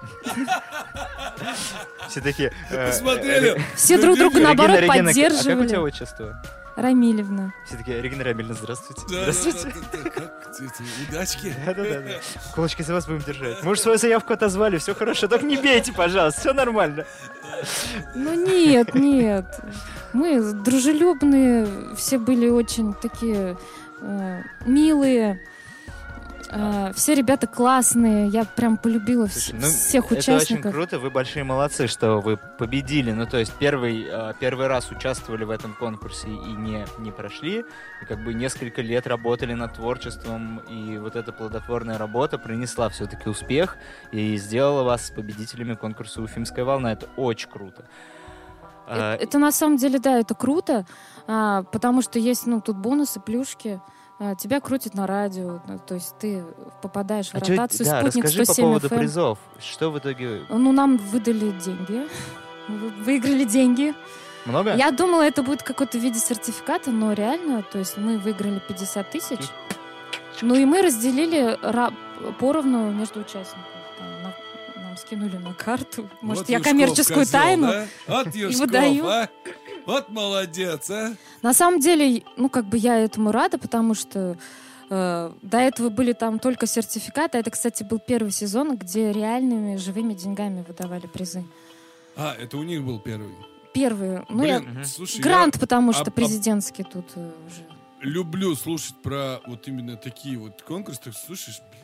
Все такие... Посмотрели. Все друг друга, наоборот, Регина, а как у тебя поддерживали. отчество? Рамилевна. Все такие: Регина Рамильевна, здравствуйте. Да, Здравствуйте. как удачки. Да. Кулачки за вас будем держать. Мы уже свою заявку отозвали, все хорошо, только не бейте, пожалуйста, все нормально. Ну нет. Мы дружелюбные, все были очень такие милые. Все ребята классные, я прям полюбила всех участников. Это очень круто, вы большие молодцы, что вы победили. Ну, то есть первый раз участвовали в этом конкурсе и не прошли. И как бы несколько лет работали над творчеством, и вот эта плодотворная работа принесла все-таки успех и сделала вас победителями конкурса «Уфимская волна». Это очень круто. Это на самом деле, да, это круто, потому что есть, тут бонусы, плюшки. Тебя крутят на радио, то есть ты попадаешь в ротацию «Спутник 107 расскажи по поводу FM». призов. Что в итоге... Нам выдали деньги. Выиграли деньги. Много? Я думала, это будет какой-то в виде сертификата, но реально, то есть мы выиграли 50 тысяч. Ну и мы разделили поровну между участниками. Нам скинули на карту. Может, Вот я Юшков коммерческую козел, тайну да? Вот Юшков, выдаю. Вот молодец, а. На самом деле, я этому рада, потому что до этого были там только сертификаты. Это, кстати, был первый сезон, где реальными живыми деньгами выдавали призы. Это у них был первый. Первый. Слушай, грант, потому что президентский тут уже. Люблю слушать про вот именно такие вот конкурсы. Ты слушаешь,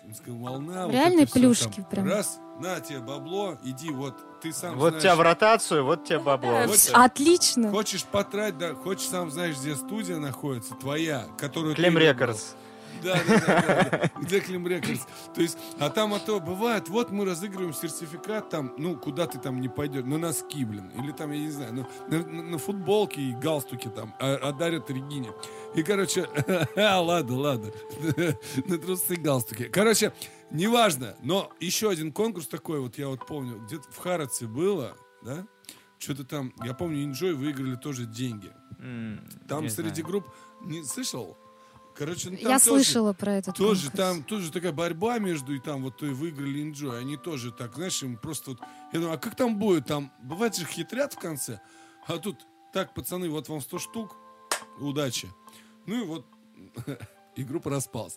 Уфимская волна. Реальные вот это всё плюшки там. прям. Раз, на тебе бабло, иди, вот ты сам Вот знаешь. тебя в ротацию, вот тебе бабло. Вот Всё. Отлично. Хочешь потратить, да, хочешь сам знаешь, где студия находится, твоя, которую Клем ты выбрал. Рекордс. Да. Где Клим Рекордс? То есть, а там бывает, вот мы разыгрываем сертификат там, ну, куда ты там не пойдешь, на носки, блин, или там, я не знаю, ну, на футболке и галстуки там, дарят Регине. И, короче, ладно, на трусы и галстуки. Короче, неважно, но еще один конкурс такой, вот я вот помню, где-то в Харатсе было, да? Что-то там, я помню, Enjoy выиграли тоже деньги. Там не среди знаю. групп, не слышал? Короче, ну, там Я тоже- слышала про этот тоже конкурс. там тоже такая борьба между, и там вот и выиграли Enjoy. Они тоже так, знаешь, им просто вот... Я думаю, а как там будет? Там, бывает же, хитрят в конце. А тут, так, пацаны, вот вам 100 штук. Удачи. Ну и вот и группа распалась.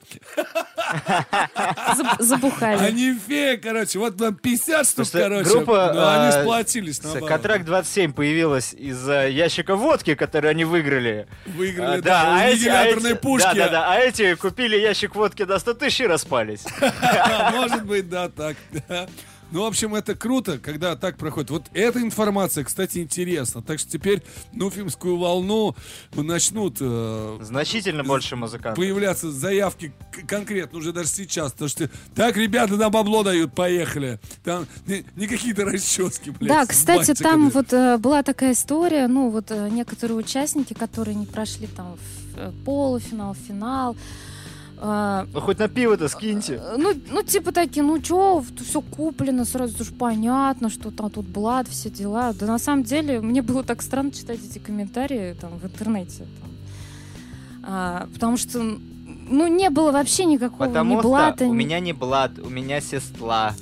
Забухали. Они фея, короче, вот вам 50 штук, Что короче. группа, но они сплотились, наоборот. Контракт 27 появилась из-за ящика водки, который они выиграли. Выиграли, Да, да, аннигиляторной пушки. Да, а эти купили ящик водки до 100 тысяч и распались. Может быть, да, так. Да. Ну, в общем, это круто, когда так проходит. Вот эта информация, кстати, интересна. Так что теперь на уфимскую волну начнут Значительно больше музыкантов. появляться заявки конкретно уже даже сейчас. Потому что так, ребята, нам бабло дают, поехали. Там не какие-то расчески, блядь. Да, с кстати, бантиками. там вот была такая история, ну вот некоторые участники, которые не прошли там в полуфинал, финал, Ну хоть на пиво-то скиньте. ну типа такие, ну чё, все куплено, сразу же понятно, что там тут блат, все дела. Да на самом деле мне было так странно читать эти комментарии там в интернете, там. Потому что ну не было вообще никакого ни Потому блата, что у ни- меня не блат, у меня сестла.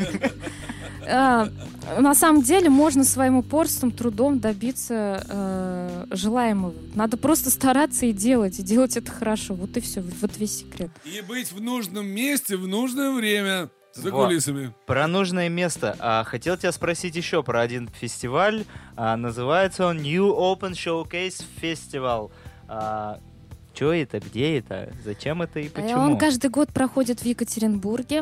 На самом деле можно своим упорством, трудом добиться желаемого. Надо просто стараться и делать это хорошо. Вот и все, вот весь секрет. И быть в нужном месте в нужное время. За Во. кулисами. Про нужное место. Хотел тебя спросить еще про один фестиваль. Называется он New Open Showcase Festival. Что это? Где это? Зачем это и почему? Он каждый год проходит в Екатеринбурге.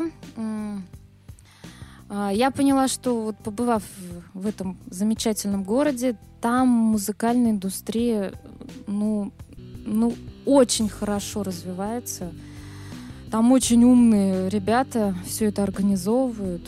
Я поняла, что вот побывав в этом замечательном городе, там музыкальная индустрия, ну очень хорошо развивается. Там очень умные ребята все это организовывают.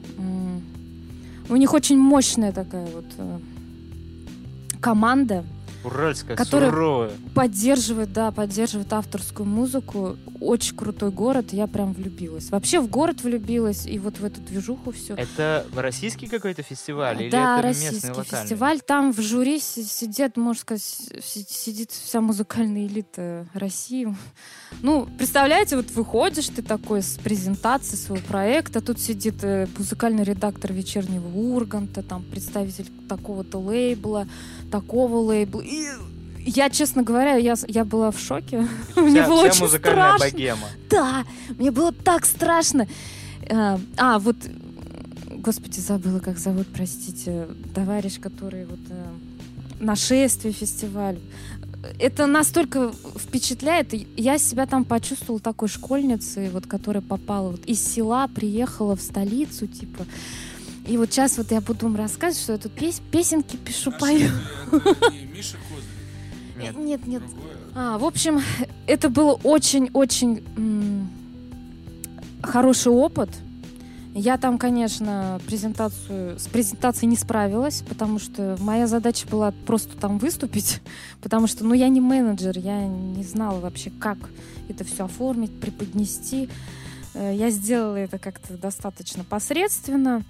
У них очень мощная такая вот команда, Уральская, которая суровая. поддерживает авторскую музыку. Очень крутой город, я прям влюбилась. Вообще в город влюбилась, и вот в эту движуху все. Это российский какой-то фестиваль? Или Да, это местный, российский локальный? фестиваль. Там в жюри сидят, можно сказать, сидит вся музыкальная элита России. Ну, представляете, вот выходишь ты такой с презентацией своего проекта, тут сидит музыкальный редактор «Вечернего Урганта», там представитель такого-то лейбла, такого лейбла. И я, честно говоря, я была в шоке. Мне было Вся очень музыкальная страшно. богема. Да, мне было так страшно. Вот, господи, забыла, как зовут, простите, товарищ, который вот «Нашествие» фестиваль. Это настолько впечатляет. Я себя там почувствовала такой школьницей, вот, которая попала вот из села, приехала в столицу, типа. И вот сейчас вот я буду вам рассказывать, что я тут песенки пишу, пою. Это не Миша Козырев. Нет. Нет. Другое. В общем, это был очень-очень хороший опыт. Я там, конечно, с презентацией не справилась, потому что моя задача была просто там выступить, потому что, я не менеджер, я не знала вообще, как это все оформить, преподнести. Я сделала это как-то достаточно посредственно.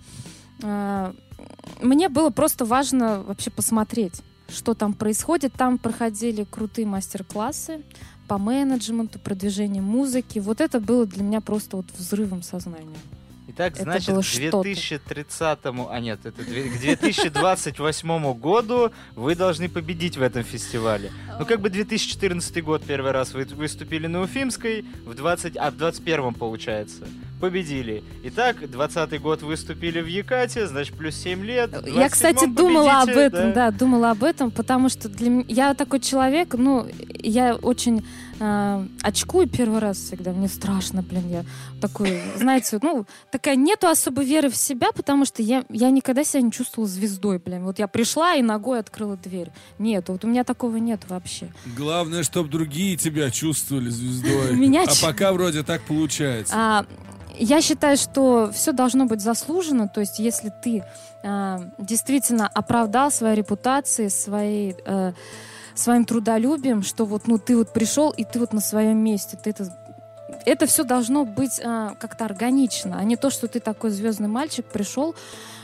Мне было просто важно вообще посмотреть, что там происходит. Там проходили крутые мастер-классы по менеджменту, продвижению музыки. Вот это было для меня просто вот взрывом сознания. Итак, Это значит, было к что-то. 2030-му, к 2028 году вы должны победить в этом фестивале. Ну, как бы 2014 год первый раз вы выступили на Уфимской, в 21-м, получается, победили. Итак, 20-й год выступили в Екате, значит, плюс 7 лет. В Я, кстати, 27-м думала об победите, этом, да, думала об этом, потому что для меня, я такой человек, я очень очкую первый раз всегда. Мне страшно, блин, я такой, знаете, ну, такая нету особой веры в себя, потому что я никогда себя не чувствовала звездой, блин. Вот я пришла и ногой открыла дверь. Нет, вот у меня такого нет вообще. Главное, чтобы другие тебя чувствовали звездой. А пока вроде так получается. Я считаю, что все должно быть заслужено. То есть, если ты действительно оправдал своей репутацией, своим трудолюбием, что вот, ну, ты вот пришел, и ты вот на своем месте. Это все должно быть как-то органично, а не то, что ты такой звездный мальчик, пришел,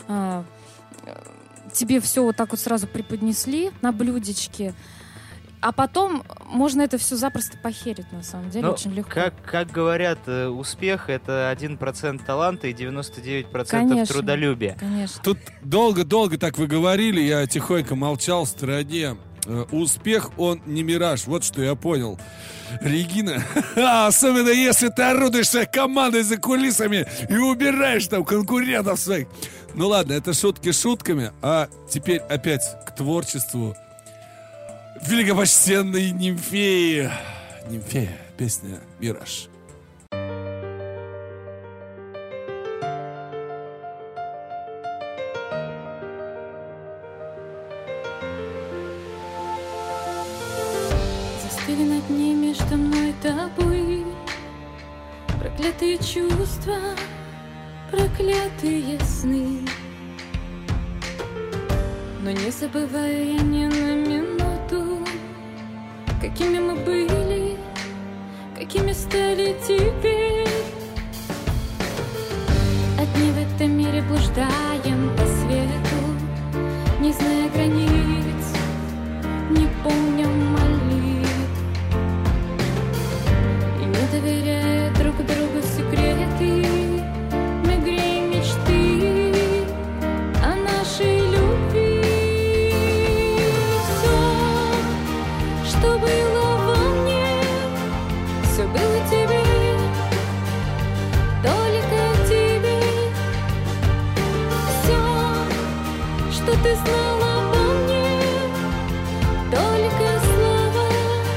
тебе все вот так вот сразу преподнесли на блюдечке, а потом можно это все запросто похерить, на самом деле, очень легко. Как говорят, успех — это 1% таланта и 99% конечно, трудолюбия. Конечно. Тут долго-долго так вы говорили, я тихонько молчал в стороне. Успех, он не мираж. Вот что я понял. Регина, особенно если ты орудуешь своей командой за кулисами и убираешь там конкурентов своих. Ну ладно, это шутки шутками, а теперь опять к творчеству великопочтенной Нимфеи. Нимфея, песня «Мираж». Застыли над ней между мной и тобой проклятые чувства, проклятые сны. Но не забываю я ни на минуту, какими мы были, какими стали теперь. Одни в этом мире блуждаем по свету, не зная границ, не помня молитв, и не доверяя друг другу секреты, мы греем мечты о нашей любви. Все, что было во мне, все было тебе, только тебе. Все, что ты знала обо мне, только слова.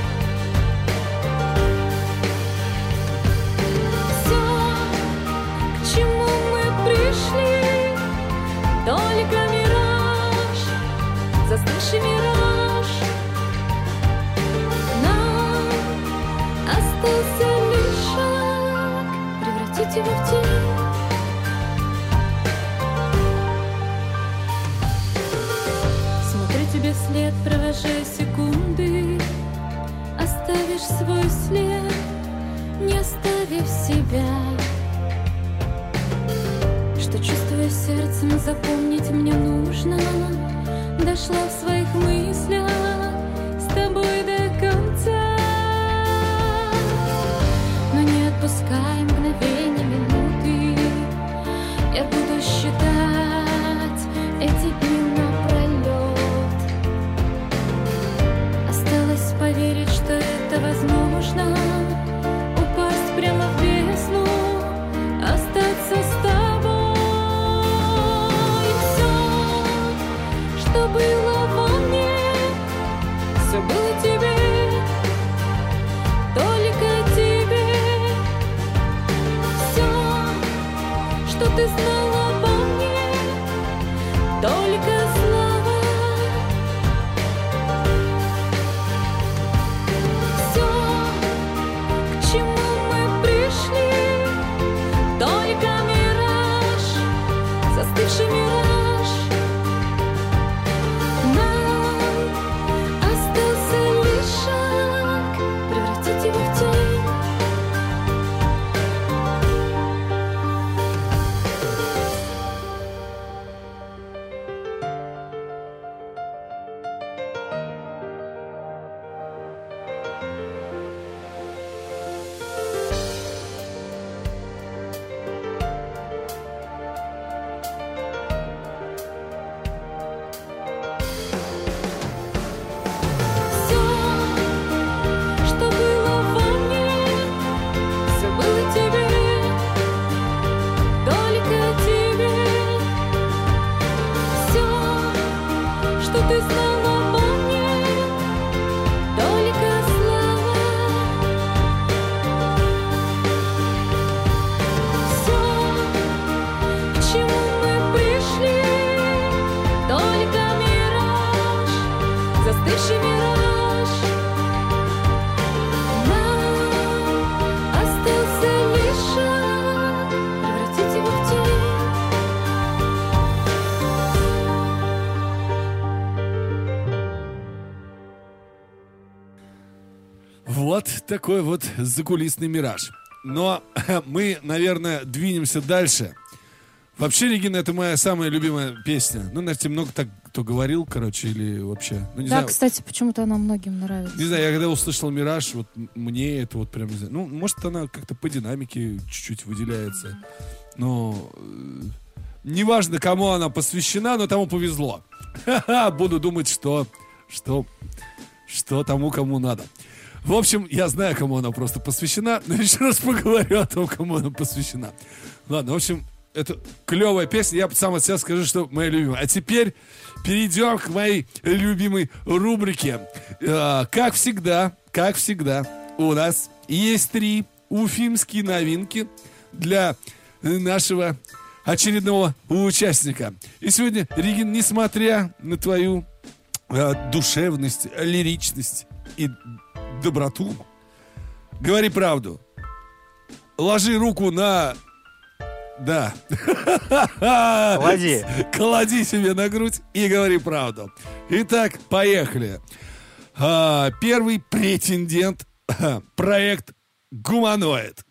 Все, к чему мы пришли, только мираж, застывший мираж. Нам остался лишь шаг, превратить его в тень. Смотрю тебе вслед, провожая секунды, оставишь свой след, не оставив себя. Что чувствую сердцем, запомнить мне нужно. Дошла в своих мыслях с тобой до конца, но не отпускай мгновения, минуты. Я буду считать эти дни напролет. Осталось поверить, что это возможно, упасть прямо в бездну, остаться с тобой. Все, что было во мне, такой вот закулисный мираж. Но мы, наверное, двинемся дальше. Вообще, Регина, это моя самая любимая песня. Ну, наверное, тебе много так кто говорил, короче, или вообще... Ну, не Да, знаю. кстати, почему-то она многим нравится. Не знаю, я когда услышал «Мираж», вот мне это вот прям, не знаю, ну, может, она как-то по динамике чуть-чуть выделяется. Но неважно, кому она посвящена, но тому повезло. Буду думать, что тому, кому надо. В общем, я знаю, кому она просто посвящена, но еще раз поговорю о том, кому она посвящена. Ладно, в общем, это клевая песня, я сам от себя скажу, что моя любимая. А теперь перейдем к моей любимой рубрике. Как всегда, у нас есть 3 уфимские новинки для нашего очередного участника. И сегодня, Регин, несмотря на твою душевность, лиричность и доброту, говори правду. Ложи руку на... Да. Клади. Клади себе на грудь и говори правду. Итак, поехали. Первый претендент. Проект «Гуманоид».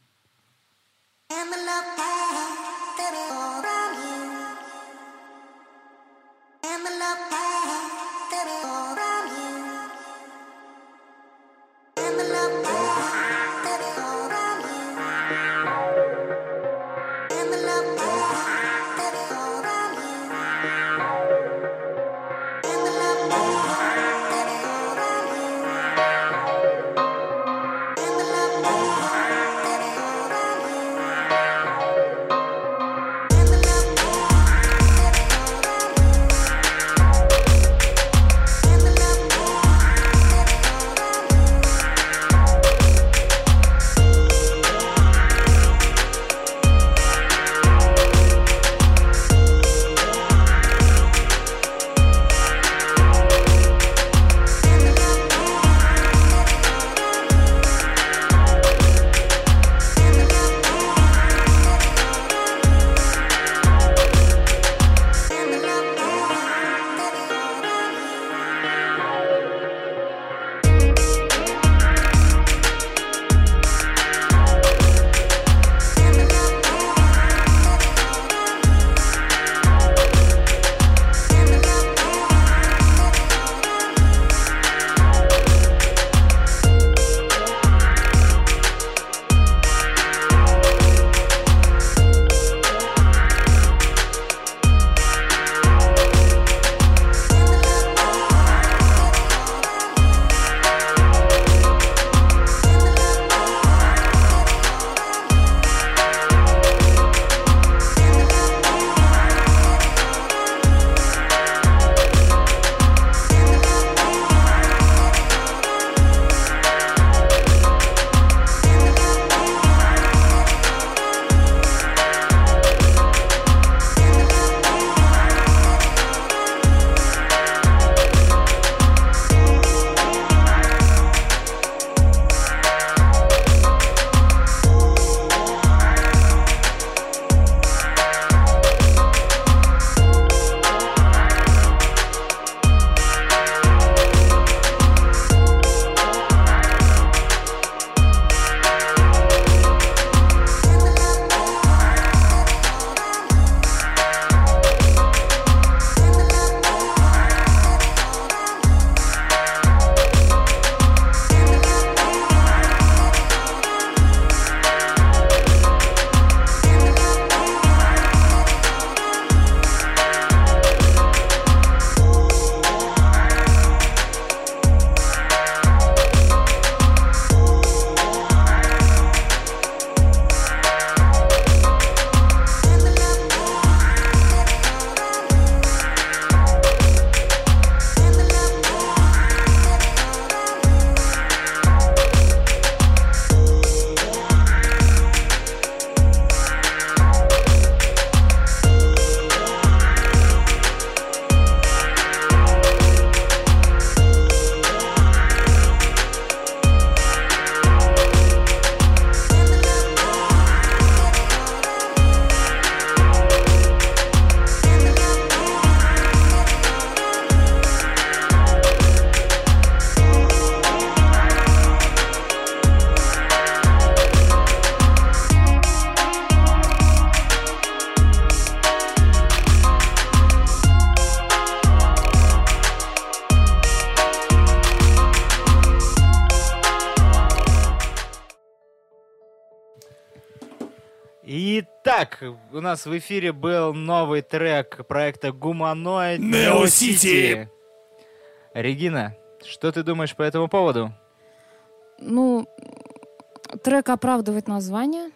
Итак, у нас в эфире был новый трек проекта Гуманоид Neo City. Регина, что ты думаешь по этому поводу? Ну, трек оправдывает название.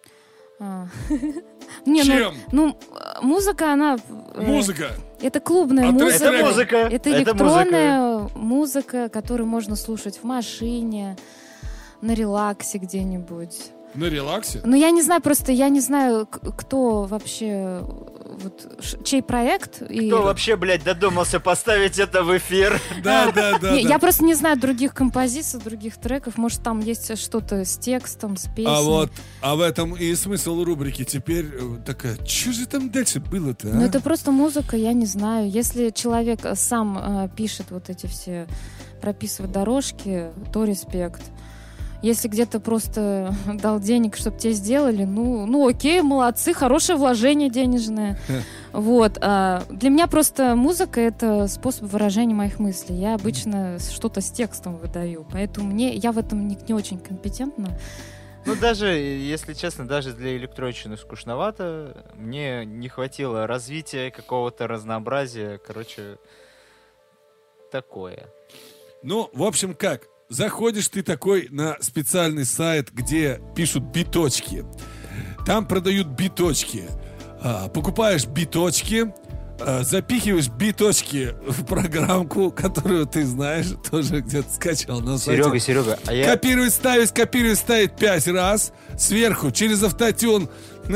Не, Чем? музыка, она... Музыка. Это клубная А трек- музыка. Это музыка. Это электронная музыка, которую можно слушать в машине, на релаксе где-нибудь. На релаксе? Ну, я не знаю, просто я не знаю, кто вообще, вот, чей проект. Кто вообще, блядь, додумался поставить это в эфир? Да. Я просто не знаю других композиций, других треков. Может, там есть что-то с текстом, с песней. А в этом и смысл рубрики. Теперь такая, что же там дальше было-то, а? Ну, это просто музыка, я не знаю. Если человек сам пишет вот эти все, прописывает дорожки, то респект. Если где-то просто дал денег, чтобы тебе сделали, ну окей, молодцы, хорошее вложение денежное. Вот. Для меня просто музыка — это способ выражения моих мыслей. Я обычно что-то с текстом выдаю, поэтому я в этом не очень компетентна. Ну, даже, если честно, даже для электронщины скучновато. Мне не хватило развития, какого-то разнообразия. Короче, такое. Ну, в общем, как? Заходишь ты такой на специальный сайт, где пишут биточки. Там продают биточки. Покупаешь биточки, запихиваешь биточки в программку, которую ты знаешь, тоже где-то скачал на сайте. Серега, а я... Копировать, ставить 5 раз. Сверху, через автотюн.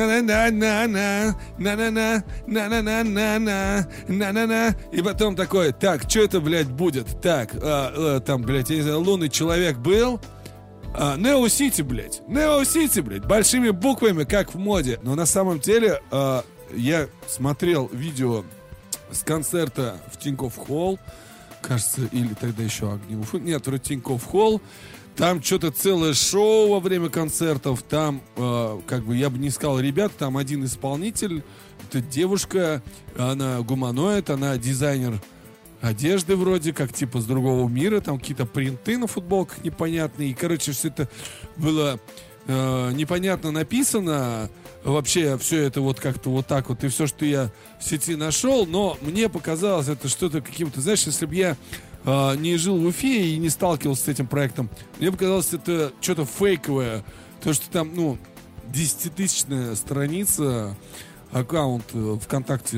На-на-на-на-на-на-на-на-на-на-на-на. И потом такой, так, что это, блядь, будет? Так, там, блядь, я не знаю, лунный человек был. Neo City, блядь. Neo City, блядь. Большими буквами, как в моде. Но на самом деле, я смотрел видео с концерта в Тинькофф Холл. Кажется, или тогда еще Огневый. Нет, вроде Тинькофф Холл. Там что-то целое шоу во время концертов. Там, как бы, я бы не сказал, ребят, там один исполнитель. Это девушка, она гуманоид, она дизайнер одежды вроде как, типа, с другого мира. Там какие-то принты на футболках непонятные. И, короче, все это было непонятно написано. Вообще, все это вот как-то вот так вот. И все, что я в сети нашел. Но мне показалось это что-то каким-то, знаешь, если бы я не жил в Уфе и не сталкивался с этим проектом, мне показалось, это что-то фейковое. То, что там, 10-тысячная страница, аккаунт ВКонтакте,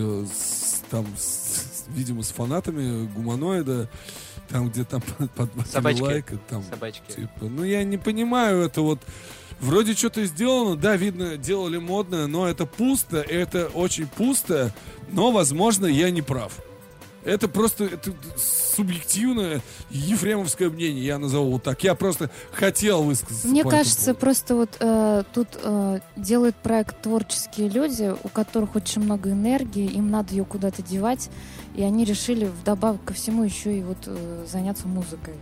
видимо, с фанатами гуманоида, там, где там под лайк. Собачки. Типа, я не понимаю, это вот вроде что-то сделано, да, видно, делали модное, но это пусто, это очень пусто, но, возможно, я не прав. Это просто субъективное ефремовское мнение, я назову вот так. Я просто хотел высказаться. Мне кажется, просто вот тут делают проект творческие люди, у которых очень много энергии, им надо ее куда-то девать, и они решили вдобавок ко всему еще и вот заняться музыкой.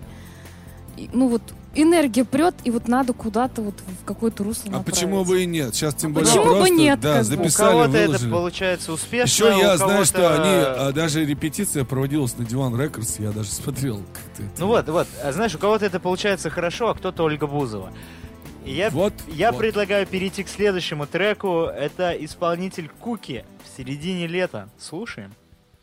Энергия прет, и вот надо куда-то вот в какое-то русло направить. А почему бы и нет? Сейчас тем более почему просто, бы нет, да, записали, у кого-то выложили. это получается успешно. Еще я знаю, что кого-то... они, даже репетиция проводилась на Divan Records, я даже смотрел. Вот, а знаешь, у кого-то это получается хорошо, а кто-то Ольга Бузова. Я предлагаю перейти к следующему треку. Это исполнитель Куки «В середине лета». Слушаем.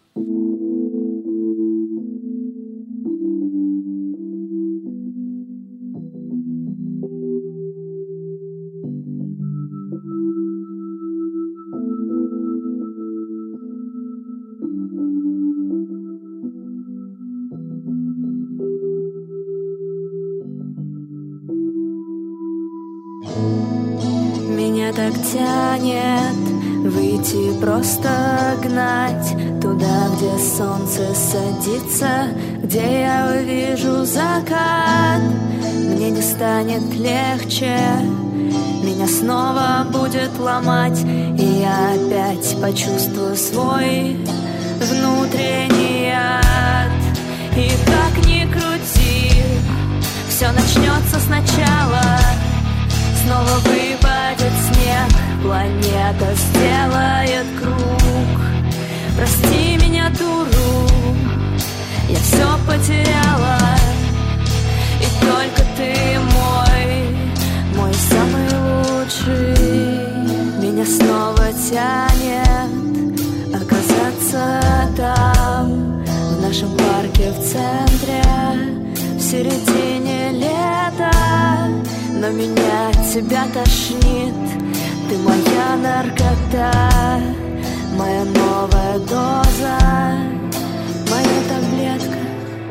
Меня так тянет выйти, просто гнать туда, где солнце садится, где я увижу закат. Мне не станет легче, меня снова будет ломать, и я опять почувствую свой внутренний ад. И как ни крути, все начнется сначала. Снова выпадет снег, планета сделает круг. Прости меня, дуру, я все потеряла, и только ты мой самый лучший. Меня снова тянет оказаться там, в нашем парке в центре, в середине лета. Но меня от тебя тошнит, ты моя наркота, моя новая доза, моя таблетка.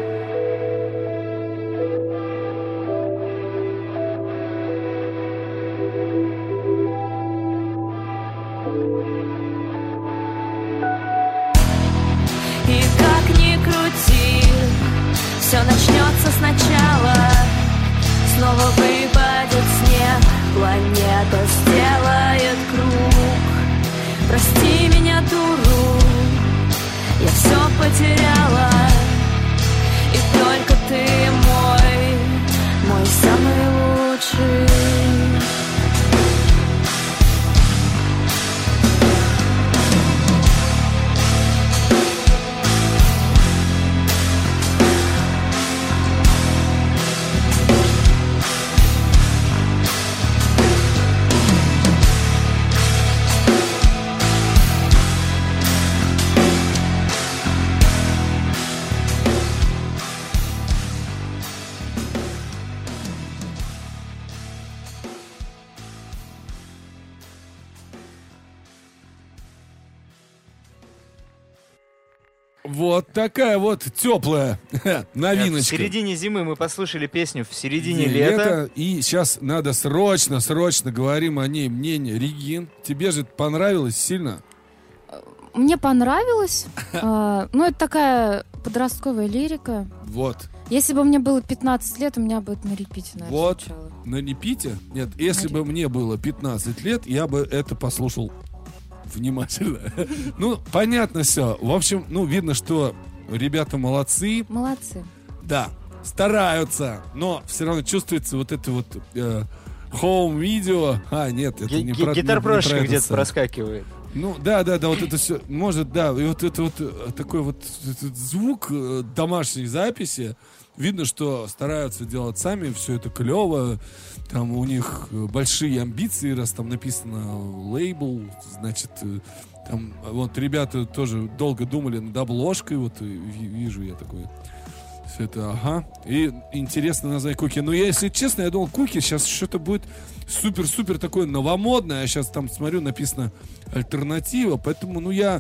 И как ни крути, все начнется сначала. Снова выпадет снег, планета сделает круг. Прости меня, дуру, я все потеряла. И только ты мой самый лучший. Вот такая вот теплая В новиночка. середине зимы мы послушали песню «В середине лета». И сейчас надо срочно говорим о ней мнение. Регин, тебе же понравилось сильно? Мне понравилось. Ну, это такая подростковая лирика. Вот. Если бы мне было 15 лет, у меня бы это на репите, наверное, Вот. звучало. На репите? Нет, если бы мне было 15 лет, я бы это послушал внимательно. Ну, понятно все. В общем, ну, видно, что ребята молодцы. Молодцы. Да, стараются, но все равно чувствуется вот это вот хоум-видео. Нет, это не про Гитар-прошка это где-то самое. проскакивает. Ну, да, вот это все, может, да, и вот это вот такой вот этот звук домашней записи, видно, что стараются делать сами, все это клево, там у них большие амбиции, раз там написано лейбл, значит, там вот ребята тоже долго думали над обложкой, вот вижу я такой, все это, ага, и интересно название Куки, но я, если честно, я думал, Куки сейчас что-то будет супер-супер такое новомодное, а сейчас там смотрю, написано альтернатива, поэтому, ну, я,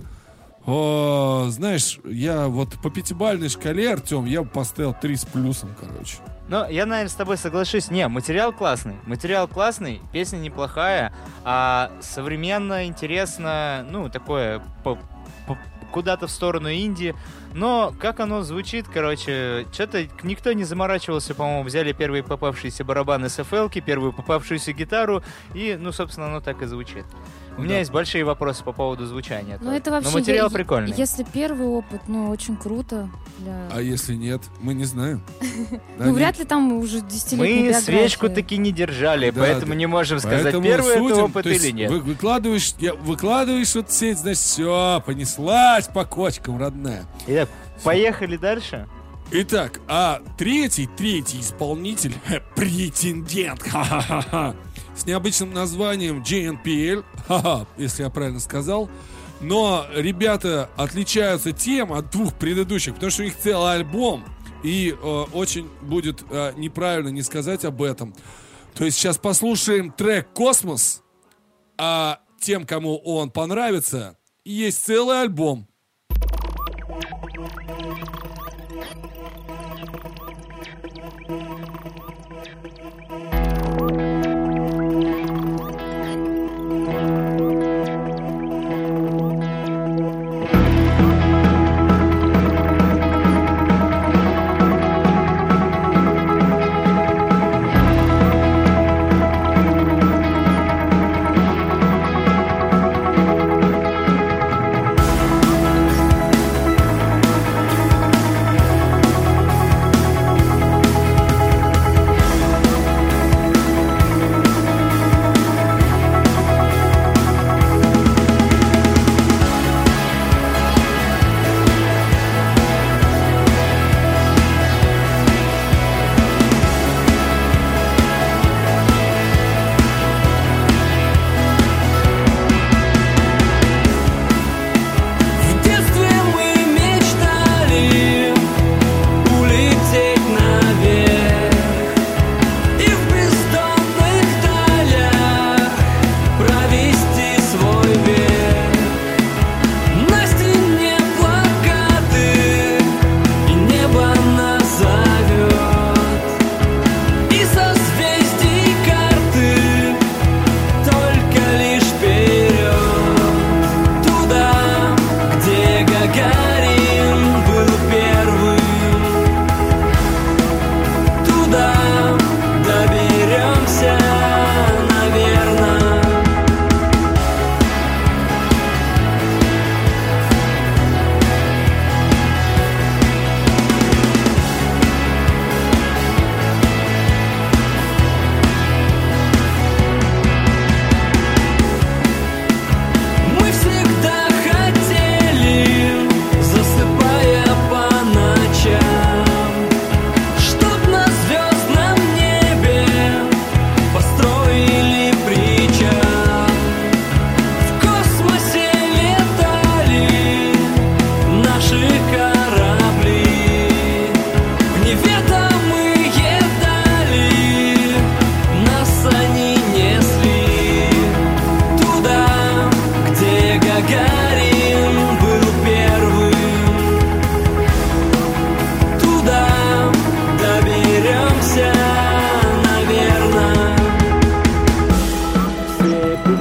знаешь, я вот по пятибалльной шкале, Артем, я бы поставил 3 с плюсом, короче. Ну, я, наверное, с тобой соглашусь. Не, материал классный, песня неплохая, а современно, интересно, ну, такое куда-то в сторону инди. Но как оно звучит, короче, что-то никто не заморачивался, по-моему, взяли первые попавшиеся барабаны с FL-ки, первую попавшуюся гитару, и, ну, собственно, оно так и звучит. У меня есть большие вопросы по поводу звучания. Ну, это вообще, но материал прикольный. Если первый опыт, ну, очень круто. А если нет, мы не знаем. Ну, вряд ли там уже 10-летняя Мы биография. свечку таки не держали, Да, поэтому да. не можем сказать, Поэтому первый это судим, опыт то есть или нет. Выкладываешь вот сеть, значит, все, понеслась по кочкам, родная. Итак, поехали дальше. Итак, а третий исполнитель, претендент, ха-ха-ха, с необычным названием JNPL, ха-ха, если я правильно сказал. Но ребята отличаются тем от двух предыдущих, потому что у них целый альбом, и очень будет неправильно не сказать об этом. То есть сейчас послушаем трек «Космос», а тем, кому он понравится, есть целый альбом.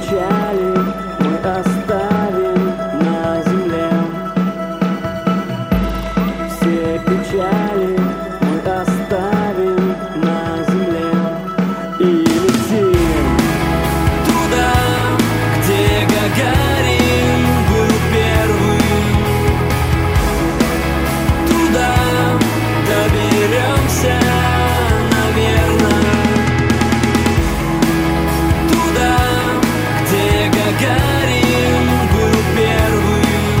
печали мы оставим на земле. Все печали мы оставим на земле и летим туда, где Гагарин был первым. Туда доберемся, наверное. Туда, где Гагарин был первым.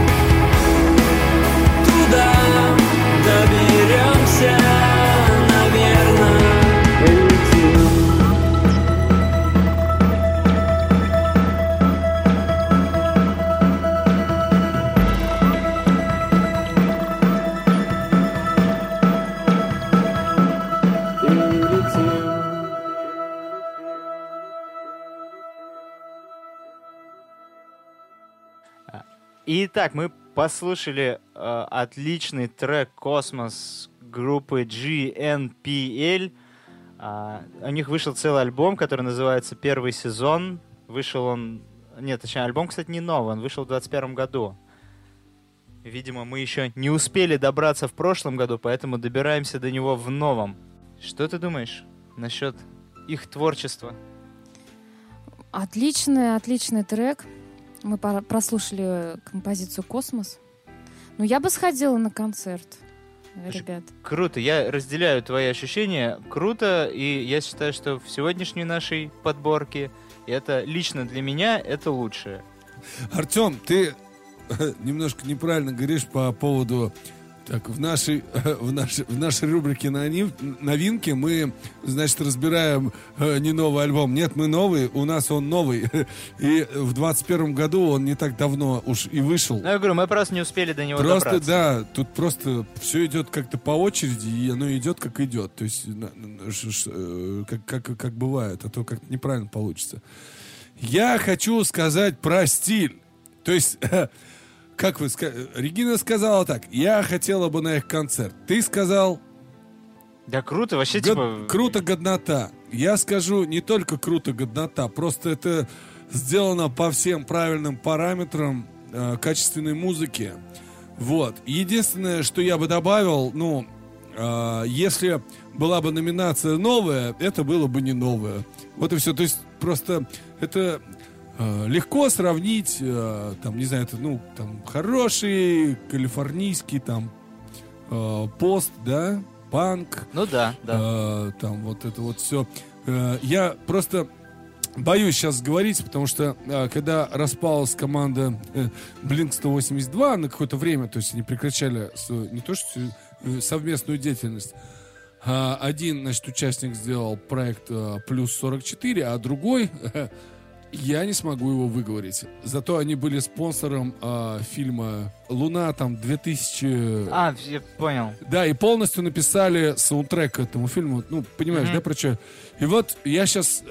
Туда доберемся, наверное. Летим. И летим. Итак, мы послушали отличный трек «Космос» группы GNPL. У них вышел целый альбом, который называется «Первый сезон». Вышел он... Нет, точнее, альбом, кстати, не новый, он вышел в 2021 году. Видимо, мы еще не успели добраться в прошлом году, поэтому добираемся до него в новом. Что ты думаешь насчет их творчества? Отличный трек. Мы прослушали композицию «Космос». Ну, я бы сходила на концерт, ребят. Круто, я разделяю твои ощущения. Круто, и я считаю, что в сегодняшней нашей подборке это лично для меня это лучшее. Артем, ты немножко неправильно говоришь по поводу... Так, в нашей рубрике новинки мы, значит, разбираем не новый альбом. Нет, мы новый, у нас он новый. И в 21 году он не так давно уж и вышел. Ну, я говорю, мы просто не успели до него просто, добраться. да, тут просто все идет как-то по очереди, и оно идет как идет. То есть, как бывает, а то как-то неправильно получится. Я хочу сказать про стиль. То есть... Как вы сказали? Регина сказала так: я хотела бы на их концерт. Ты сказал... Да круто, вообще типа... Круто, годнота. Я скажу, не только круто, годнота. Просто это сделано по всем правильным параметрам качественной музыки. Вот. Единственное, что я бы добавил, если была бы номинация новая, это было бы не новое. Вот и все. То есть просто это... Легко сравнить, там, не знаю, это, там, хороший калифорнийский, там, пост, да, панк. Ну да. Там, вот это вот все. Я просто боюсь сейчас говорить, потому что, когда распалась команда Blink-182 на какое-то время, то есть они прекращали не то что совместную деятельность, один, значит, участник сделал проект «Плюс 44», а другой... Я не смогу его выговорить. Зато они были спонсором фильма «Луна», там, 2000... Я понял. Да, и полностью написали саундтрек к этому фильму. Ну, понимаешь, да, про что? И вот я сейчас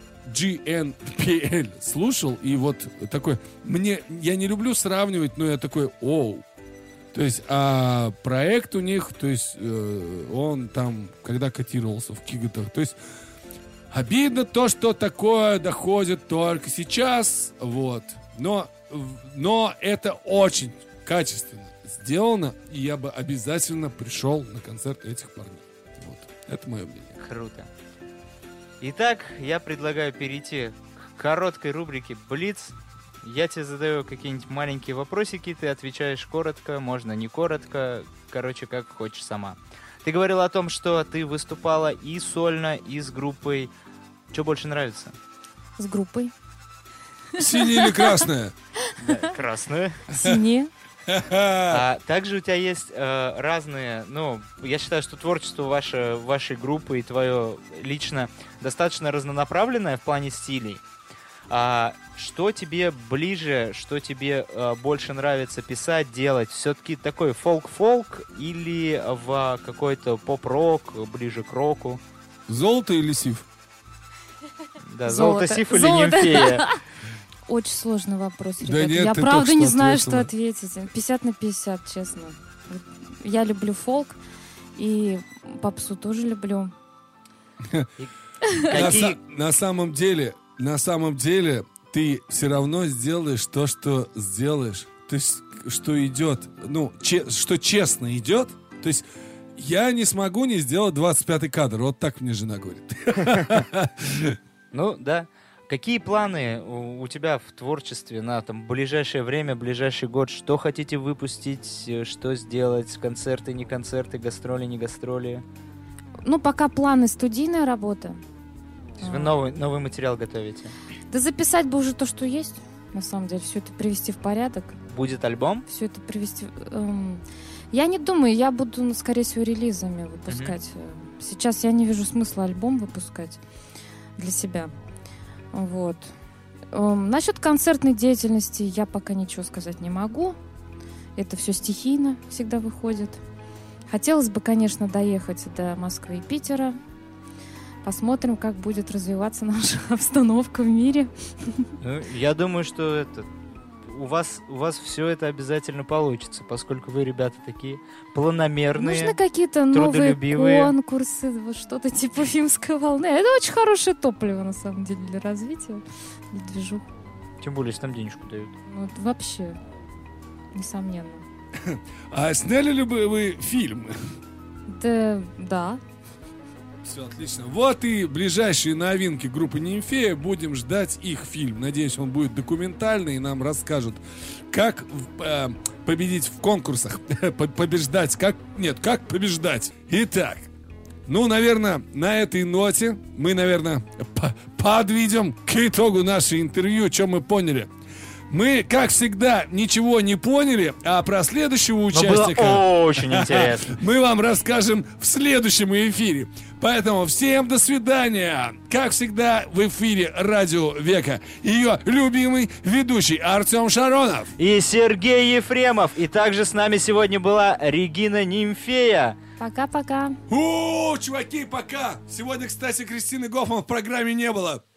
GNPL слушал, и вот такой... Я не люблю сравнивать, но я такой, оу. То есть, проект у них, то есть, он там, когда котировался в Киготах, то есть... Обидно то, что такое доходит только сейчас, вот. Но это очень качественно сделано, и я бы обязательно пришел на концерт этих парней. Вот. Это мое мнение. Круто. Итак, я предлагаю перейти к короткой рубрике «Блиц». Я тебе задаю какие-нибудь маленькие вопросики, ты отвечаешь коротко, можно не коротко, короче, как хочешь сама. Ты говорила о том, что ты выступала и сольно, и с группой. Что больше нравится? С группой. Синяя или красная? Красная. Синяя. Также у тебя есть разные, я считаю, что творчество вашей группы и твое лично достаточно разнонаправленное в плане стилей. Что тебе ближе, что тебе больше нравится писать, делать? Все-таки такой фолк-фолк или в какой-то поп-рок, ближе к року? Золото или сив? Да, золото-сив или нимфея? Очень сложный вопрос, ребят. Да нет, я ты правда только не что знаю, ответила. что ответить. 50/50, честно. Я люблю фолк, и попсу тоже люблю. На самом деле, ты все равно сделаешь то, что сделаешь. То есть, что идет, ну, что честно идет. То есть, я не смогу не сделать 25-й кадр. Вот так мне жена говорит. Ну, да. Какие планы у тебя в творчестве на там ближайшее время, ближайший год? Что хотите выпустить, что сделать? Концерты, не концерты, гастроли, не гастроли? Ну, пока планы студийная работа. То есть вы новый материал готовите? Да записать бы уже то, что есть. На самом деле, все это привести в порядок. Будет альбом? Все это привести... Я не думаю, я буду, ну, скорее всего, релизами выпускать. Сейчас я не вижу смысла альбом выпускать для себя. Вот. Насчет концертной деятельности я пока ничего сказать не могу. Это все стихийно всегда выходит. Хотелось бы, конечно, доехать до Москвы и Питера. Посмотрим, как будет развиваться наша обстановка в мире. Ну, я думаю, что у вас все это обязательно получится, поскольку вы, ребята, такие планомерные. Нужны какие-то новые трудолюбивые. конкурсы, вот что-то типа «Фимской волны». Это очень хорошее топливо, на самом деле, для развития, для движух. Тем более, если там денежку дают. Ну, это вообще, несомненно. А сняли ли бы вы фильм? Да. Все отлично. Вот и ближайшие новинки группы Нимфея. Будем ждать их фильм. Надеюсь, он будет документальный и нам расскажут, как победить в конкурсах. Побеждать. Как побеждать. Итак, ну, наверное, на этой ноте мы, наверное, подведем к итогу нашего интервью, что мы поняли. Мы, как всегда, ничего не поняли, а про следующего участника... Но было очень интересно. Мы вам расскажем в следующем эфире. Поэтому всем до свидания. Как всегда, в эфире Радио Века. Ее любимый ведущий Артем Шаронов. И Сергей Ефремов. И также с нами сегодня была Регина Нимфея. Пока-пока. Чуваки, пока. Сегодня, кстати, Кристины Гофман в программе не было.